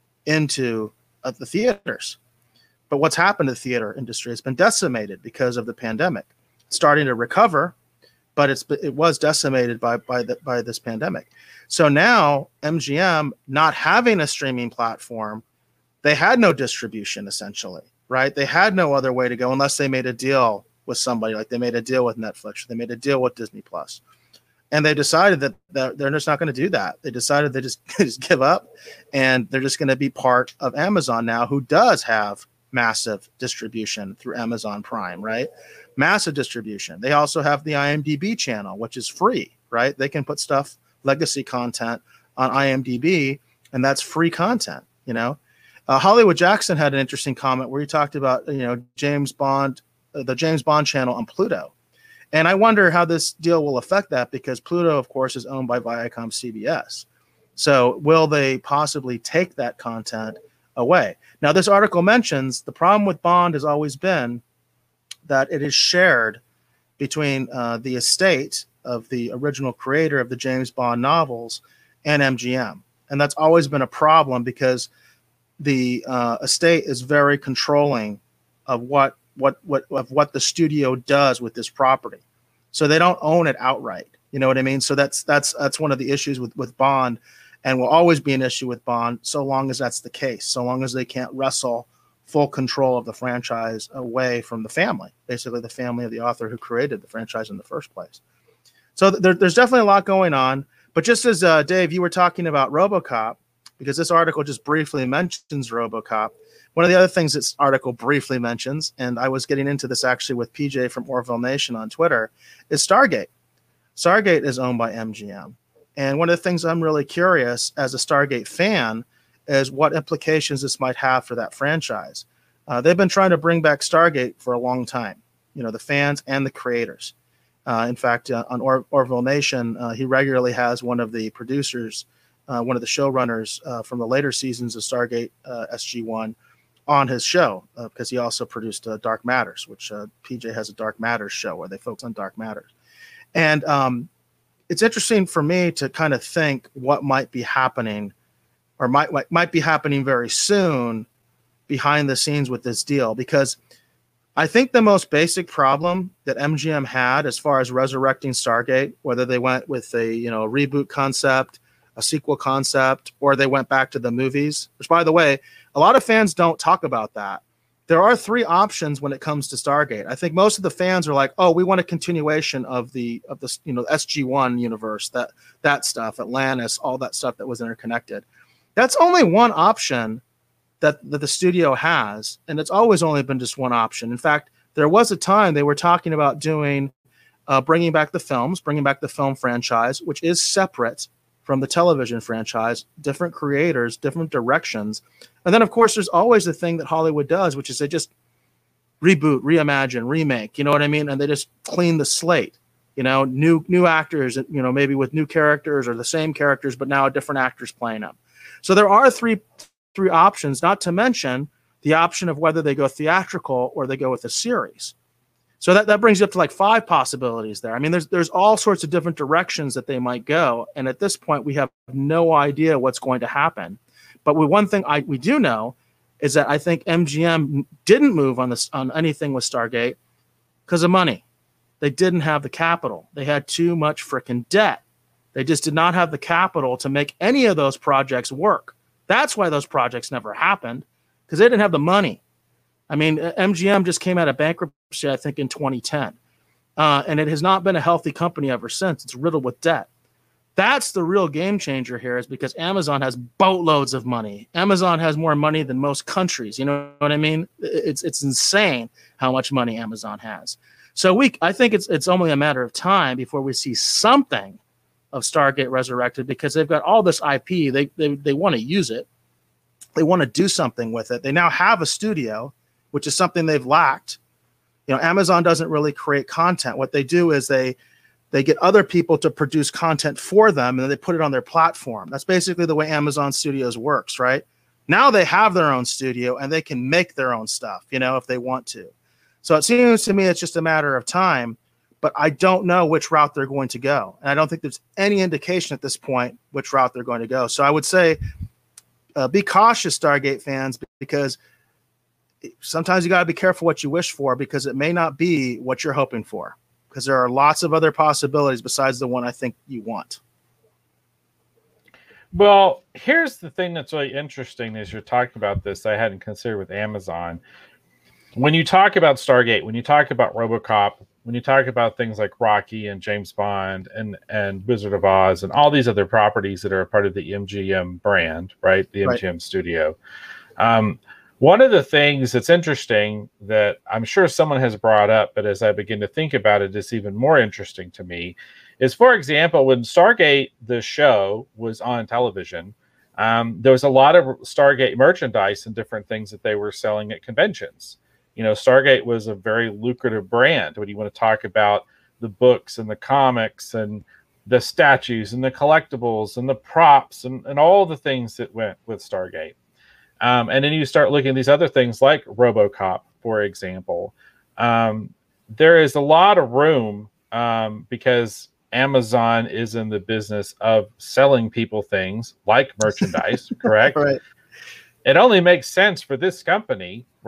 into the theaters. But what's happened to the theater industry? It's been decimated because of the pandemic. It's starting to recover, but it was decimated by this pandemic. So now MGM not having a streaming platform, they had no distribution essentially, right? They had no other way to go unless they made a deal with somebody, like they made a deal with Netflix, or they made a deal with Disney Plus. And they decided that they're just not going to do that. They decided they just give up, and they're just going to be part of Amazon now, who does have massive distribution through Amazon Prime, right? Massive distribution. They also have the IMDb channel, which is free, right? They can put stuff, legacy content on IMDb, and that's free content, Hollywood Jackson had an interesting comment where he talked about, James Bond, the James Bond channel on Pluto. And I wonder how this deal will affect that, because Pluto, of course, is owned by Viacom CBS. So will they possibly take that content away? Now, this article mentions the problem with Bond has always been that it is shared between the estate of the original creator of the James Bond novels and MGM. And that's always been a problem, because the estate is very controlling of what what the studio does with this property. So they don't own it outright. You know what I mean? So that's one of the issues with Bond, and will always be an issue with Bond so long as that's the case, so long as they can't wrestle full control of the franchise away from the family, basically the family of the author who created the franchise in the first place. So there's definitely a lot going on. But just as Dave, you were talking about RoboCop, because this article just briefly mentions RoboCop. One of the other things this article briefly mentions, and I was getting into this actually with PJ from Orville Nation on Twitter, is Stargate. Stargate is owned by MGM. And one of the things I'm really curious as a Stargate fan is what implications this might have for that franchise. They've been trying to bring back Stargate for a long time, the fans and the creators. In fact, on Orville Nation, he regularly has one of the producers, one of the showrunners from the later seasons of Stargate SG-1 on his show, because he also produced Dark Matters, which PJ has a Dark Matters show where they focus on Dark Matters. And it's interesting for me to kind of think what might be happening, or might be happening very soon behind the scenes with this deal, because I think the most basic problem that MGM had as far as resurrecting Stargate, whether they went with a reboot concept, a sequel concept, or they went back to the movies, which, by the way, a lot of fans don't talk about that. There are three options when it comes to Stargate. I think most of the fans are like, "Oh, we want a continuation of the SG-1 universe, that stuff, Atlantis, all that stuff that was interconnected." That's only one option that the studio has, and it's always only been just one option. In fact, there was a time they were talking about doing bringing back the film franchise, which is separate from the television franchise, different creators, different directions. And then, of course, there's always the thing that Hollywood does, which is they just reboot, reimagine, remake, you know what I mean? And they just clean the slate, new actors, maybe with new characters or the same characters, but now different actors playing them. So there are three options, not to mention the option of whether they go theatrical or they go with a series. So that brings you up to like 5 possibilities there. I mean, there's all sorts of different directions that they might go. And at this point, we have no idea what's going to happen. But one thing we do know is that I think MGM didn't move on anything with Stargate because of money. They didn't have the capital. They had too much freaking debt. They just did not have the capital to make any of those projects work. That's why those projects never happened, because they didn't have the money. I mean, MGM just came out of bankruptcy, I think, in 2010. And it has not been a healthy company ever since. It's riddled with debt. That's the real game changer here, is because Amazon has boatloads of money. Amazon has more money than most countries. You know what I mean? It's insane how much money Amazon has. So I think it's only a matter of time before we see something of Stargate resurrected, because they've got all this IP. They want to use it. They want to do something with it. They now have a studio, which is something they've lacked. Amazon doesn't really create content. What they do is they get other people to produce content for them, and then they put it on their platform. That's basically the way Amazon Studios works, right? Now they have their own studio, and they can make their own stuff, if they want to. So it seems to me it's just a matter of time, but I don't know which route they're going to go. And I don't think there's any indication at this point which route they're going to go. So I would say be cautious, Stargate fans, because sometimes you got to be careful what you wish for, because it may not be what you're hoping for, because there are lots of other possibilities besides the one I think you want. Well, here's the thing that's really interesting as you're talking about this, I hadn't considered with Amazon. When you talk about Stargate, when you talk about RoboCop, when you talk about things like Rocky and James Bond and Wizard of Oz and all these other properties that are a part of the MGM brand, right? The MGM studio. One of the things that's interesting that I'm sure someone has brought up, but as I begin to think about it, it's even more interesting to me, is, for example, when Stargate, the show, was on television, there was a lot of Stargate merchandise and different things that they were selling at conventions. Stargate was a very lucrative brand when you want to talk about the books and the comics and the statues and the collectibles and the props and all the things that went with Stargate. And then you start looking at these other things like RoboCop, for example. There is a lot of room because Amazon is in the business of selling people things like merchandise, correct? Right. It only makes sense for this company, right,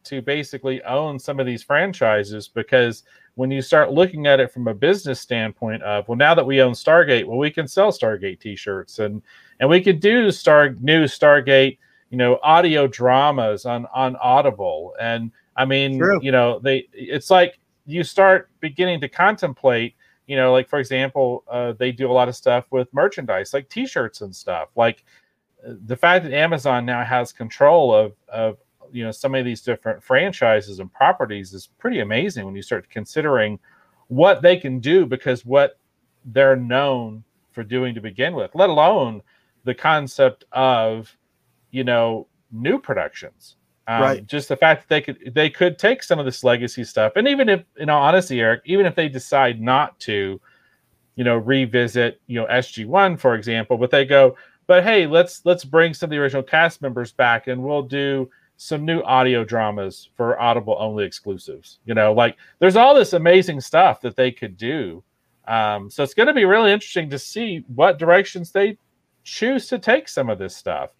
to basically own some of these franchises, because when you start looking at it from a business standpoint of, well, now that we own Stargate, well, we can sell Stargate t-shirts, and we could do new Stargate, audio dramas on Audible. And I mean, True. it's like you start beginning to contemplate, like, for example, they do a lot of stuff with merchandise, like t-shirts and stuff. Like, the fact that Amazon now has control of some of these different franchises and properties is pretty amazing when you start considering what they can do, because what they're known for doing to begin with, let alone the concept of, new productions. Right. Just the fact that they could take some of this legacy stuff, and even if, in all honesty, Eric, even if they decide not to, revisit, SG-1, for example, but they go, but hey, let's bring some of the original cast members back, and we'll do some new audio dramas for Audible only exclusives. Like, there's all this amazing stuff that they could do. So it's going to be really interesting to see what directions they choose to take some of this stuff.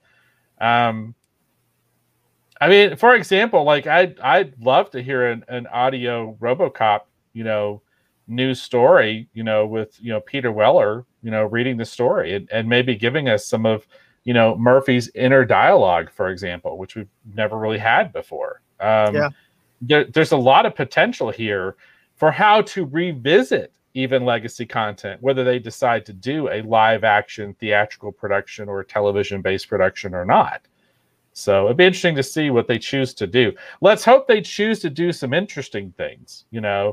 I mean, for example, like, I'd love to hear an audio RoboCop, news story, with, Peter Weller, reading the story and maybe giving us some of, Murphy's inner dialogue, for example, which we've never really had before. There's a lot of potential here for how to revisit even legacy content, whether they decide to do a live action theatrical production or a television-based production or not. So it'd be interesting to see what they choose to do. Let's hope they choose to do some interesting things,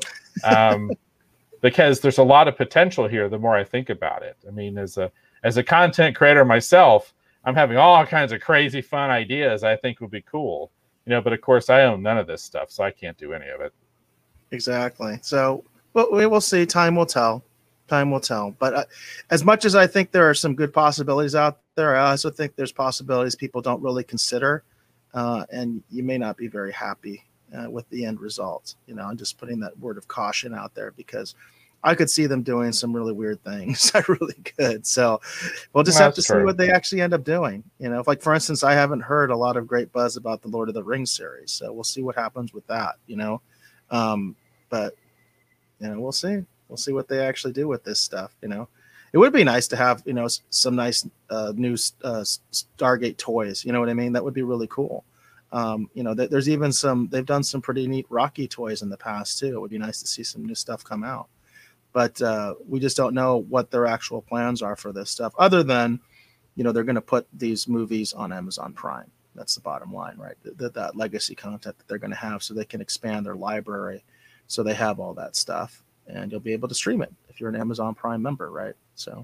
because there's a lot of potential here the more I think about it. I mean, as a content creator myself, I'm having all kinds of crazy fun ideas I think would be cool, but of course I own none of this stuff, so I can't do any of it. Exactly. So we will see. Time will tell. But as much as I think there are some good possibilities out there, I also think there's possibilities people don't really consider, and you may not be very happy with the end result. I'm just putting that word of caution out there, because I could see them doing some really weird things. I really could. So we'll just have to see what they actually end up doing. Like, for instance, I haven't heard a lot of great buzz about the Lord of the Rings series, so we'll see what happens with that. But we'll see. We'll see what they actually do with this stuff. It would be nice to have, some nice new Stargate toys. You know what I mean? That would be really cool. There's even they've done some pretty neat Rocky toys in the past too. It would be nice to see some new stuff come out. But we just don't know what their actual plans are for this stuff, other than, they're going to put these movies on Amazon Prime. That's the bottom line, right? That legacy content that they're going to have, so they can expand their library. So they have all that stuff, and you'll be able to stream it if you're an Amazon Prime member, right? So,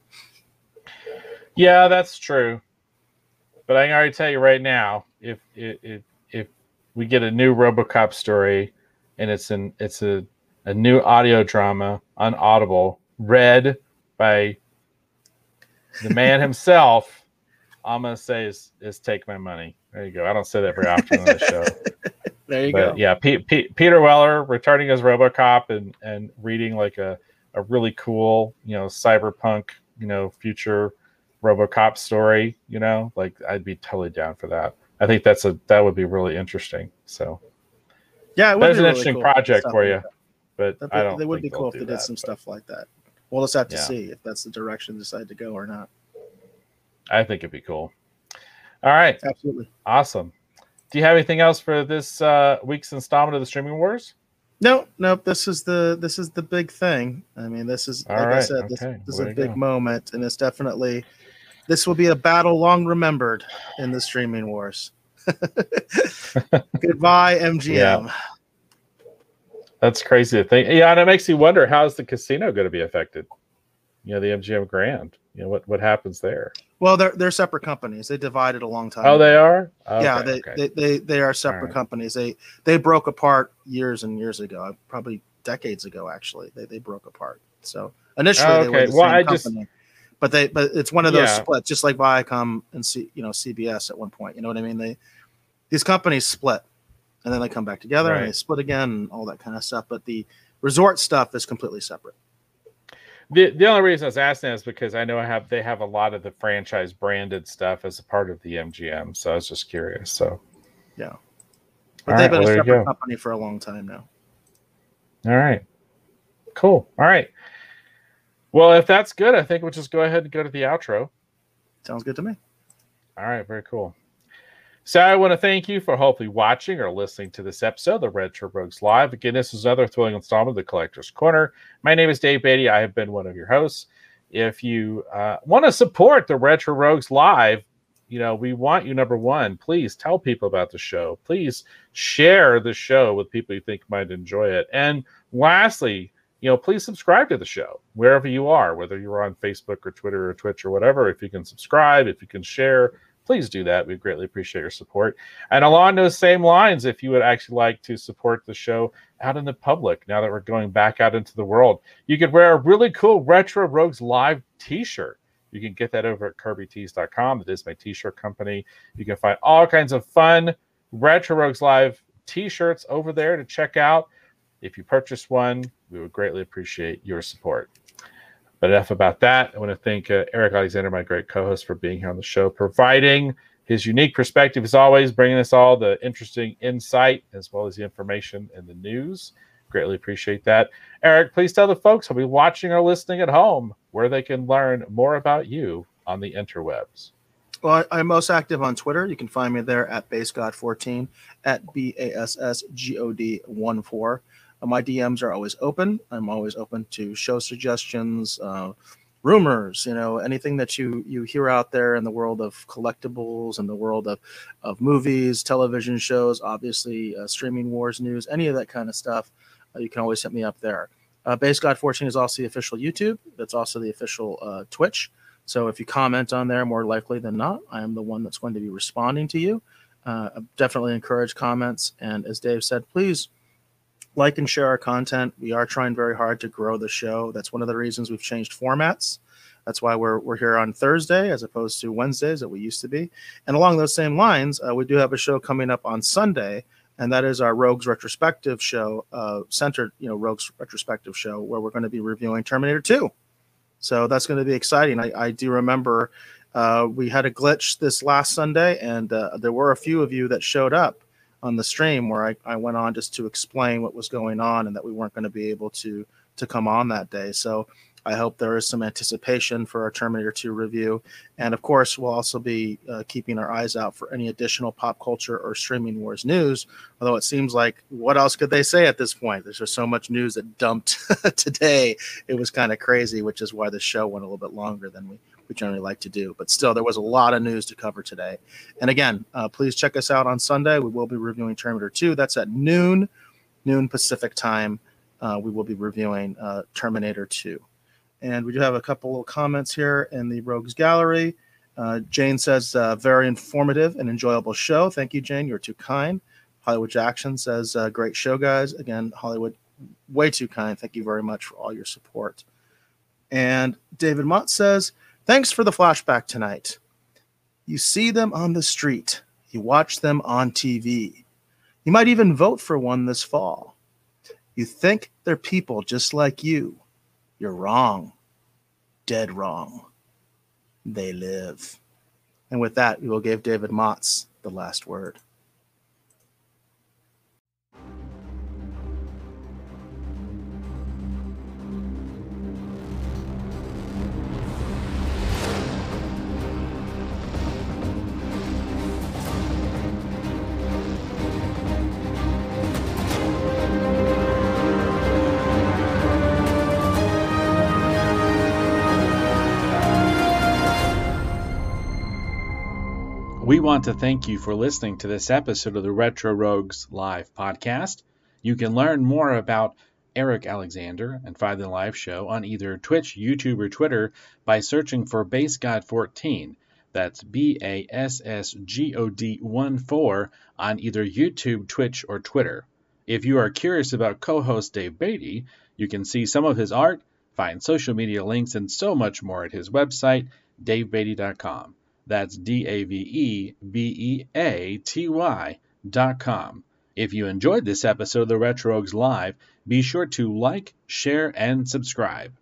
yeah, that's true. But I can already tell you right now, if we get a new RoboCop story, and it's a new audio drama on Audible, read by the man himself, I'm gonna say is take my money. There you go. I don't say that very often on the show. There you go. Yeah, Peter Weller returning as RoboCop and reading like a really cool, cyberpunk, future RoboCop story. Like, I'd be totally down for that. I think that would be really interesting. So yeah, that's an interesting project for you. But I don't. It would be cool if they did some stuff like that. We'll just have to see if that's the direction they decide to go or not. I think it'd be cool. All right. Absolutely. Awesome. Do you have anything else for this week's installment of the Streaming Wars? No. This is the big thing. I mean, this is, like I said, this is a big moment, and it's definitely, this will be a battle long remembered in the Streaming Wars. Goodbye, MGM. Yeah. That's crazy to think. Yeah, and it makes you wonder, how is the casino going to be affected? The MGM Grand. What happens there? Well, they're separate companies. They divided a long time ago. They are? Okay, yeah, they are separate companies. They broke apart years and years ago, probably decades ago, actually. They broke apart. So initially they were the same company. But it's one of those splits, just like Viacom and CBS at one point. You know what I mean? These companies split, and then they come back together and they split again, and all that kind of stuff. But the resort stuff is completely separate. The only reason I was asking is because I know they have a lot of the franchise branded stuff as a part of the MGM, so I was just curious. So, yeah. But they've been a separate company for a long time now. All right. Cool. All right. Well, if that's good, I think we'll just go ahead and go to the outro. Sounds good to me. All right. Very cool. So I want to thank you for hopefully watching or listening to this episode of the Retro Rogues Live. Again, this is another thrilling installment of the Collector's Corner. My name is Dave Beatty. I have been one of your hosts. If you want to support the Retro Rogues Live, we want you, number one, please tell people about the show. Please share the show with people you think might enjoy it. And lastly, please subscribe to the show wherever you are, whether you're on Facebook or Twitter or Twitch or whatever. If you can subscribe, if you can share, please do that. We greatly appreciate your support. And along those same lines, if you would actually like to support the show out in the public, now that we're going back out into the world, you could wear a really cool Retro Rogues Live t-shirt. You can get that over at KirbyTees.com. That is my t-shirt company. You can find all kinds of fun Retro Rogues Live t-shirts over there to check out. If you purchase one, we would greatly appreciate your support. But enough about that. I want to thank Eric Alexander, my great co-host, for being here on the show, providing his unique perspective, as always, bringing us all the interesting insight as well as the information and the news. Greatly appreciate that. Eric, please tell the folks who'll be watching or listening at home where they can learn more about you on the interwebs. Well, I'm most active on Twitter. You can find me there at BassGod14, at BassGod14. My DMs are always open. I'm always open to show suggestions, rumors, anything that you hear out there in the world of collectibles and the world of movies, television shows, obviously streaming wars news, any of that kind of stuff. You can always hit me up there. BassGod14 is also the official YouTube. That's also the official Twitch. So if you comment on there, more likely than not, I am the one that's going to be responding to you. I definitely encourage comments. And as Dave said, please like and share our content. We are trying very hard to grow the show. That's one of the reasons we've changed formats. That's why we're here on Thursday as opposed to Wednesdays that we used to be. And along those same lines, we do have a show coming up on Sunday, and that is our Rogues Retrospective show, centered, Rogues Retrospective show, where we're going to be reviewing Terminator 2. So that's going to be exciting. I do remember we had a glitch this last Sunday, and there were a few of you that showed up on the stream where I went on just to explain what was going on and that we weren't going to be able to come on that day. So I hope there is some anticipation for our Terminator 2 review. And of course, we'll also be keeping our eyes out for any additional pop culture or streaming wars news. Although it seems like, what else could they say at this point? There's just so much news that dumped today. It was kind of crazy, which is why the show went a little bit longer than we generally like to do. But still, there was a lot of news to cover today. And again, please check us out on Sunday. We will be reviewing Terminator 2. That's at noon Pacific time. We will be reviewing Terminator 2. And we do have a couple of comments here in the Rogues Gallery. Jane says, very informative and enjoyable show. Thank you, Jane. You're too kind. Hollywood Jackson says, great show, guys. Again, Hollywood, way too kind. Thank you very much for all your support. And David Mott says, thanks for the flashback tonight. You see them on the street. You watch them on TV. You might even vote for one this fall. You think they're people just like you. You're wrong. Dead wrong. They live. And with that, we will give David Motz the last word. We want to thank you for listening to this episode of the Retro Rogues Live podcast. You can learn more about Eric Alexander and find the live show on either Twitch, YouTube, or Twitter by searching for BassGod14. That's BassGod14 on either YouTube, Twitch, or Twitter. If you are curious about co-host Dave Beatty, you can see some of his art, find social media links, and so much more at his website, DaveBeatty.com. That's DaveBeaty.com. If you enjoyed this episode of the Retro Rogues Live, be sure to like, share, and subscribe.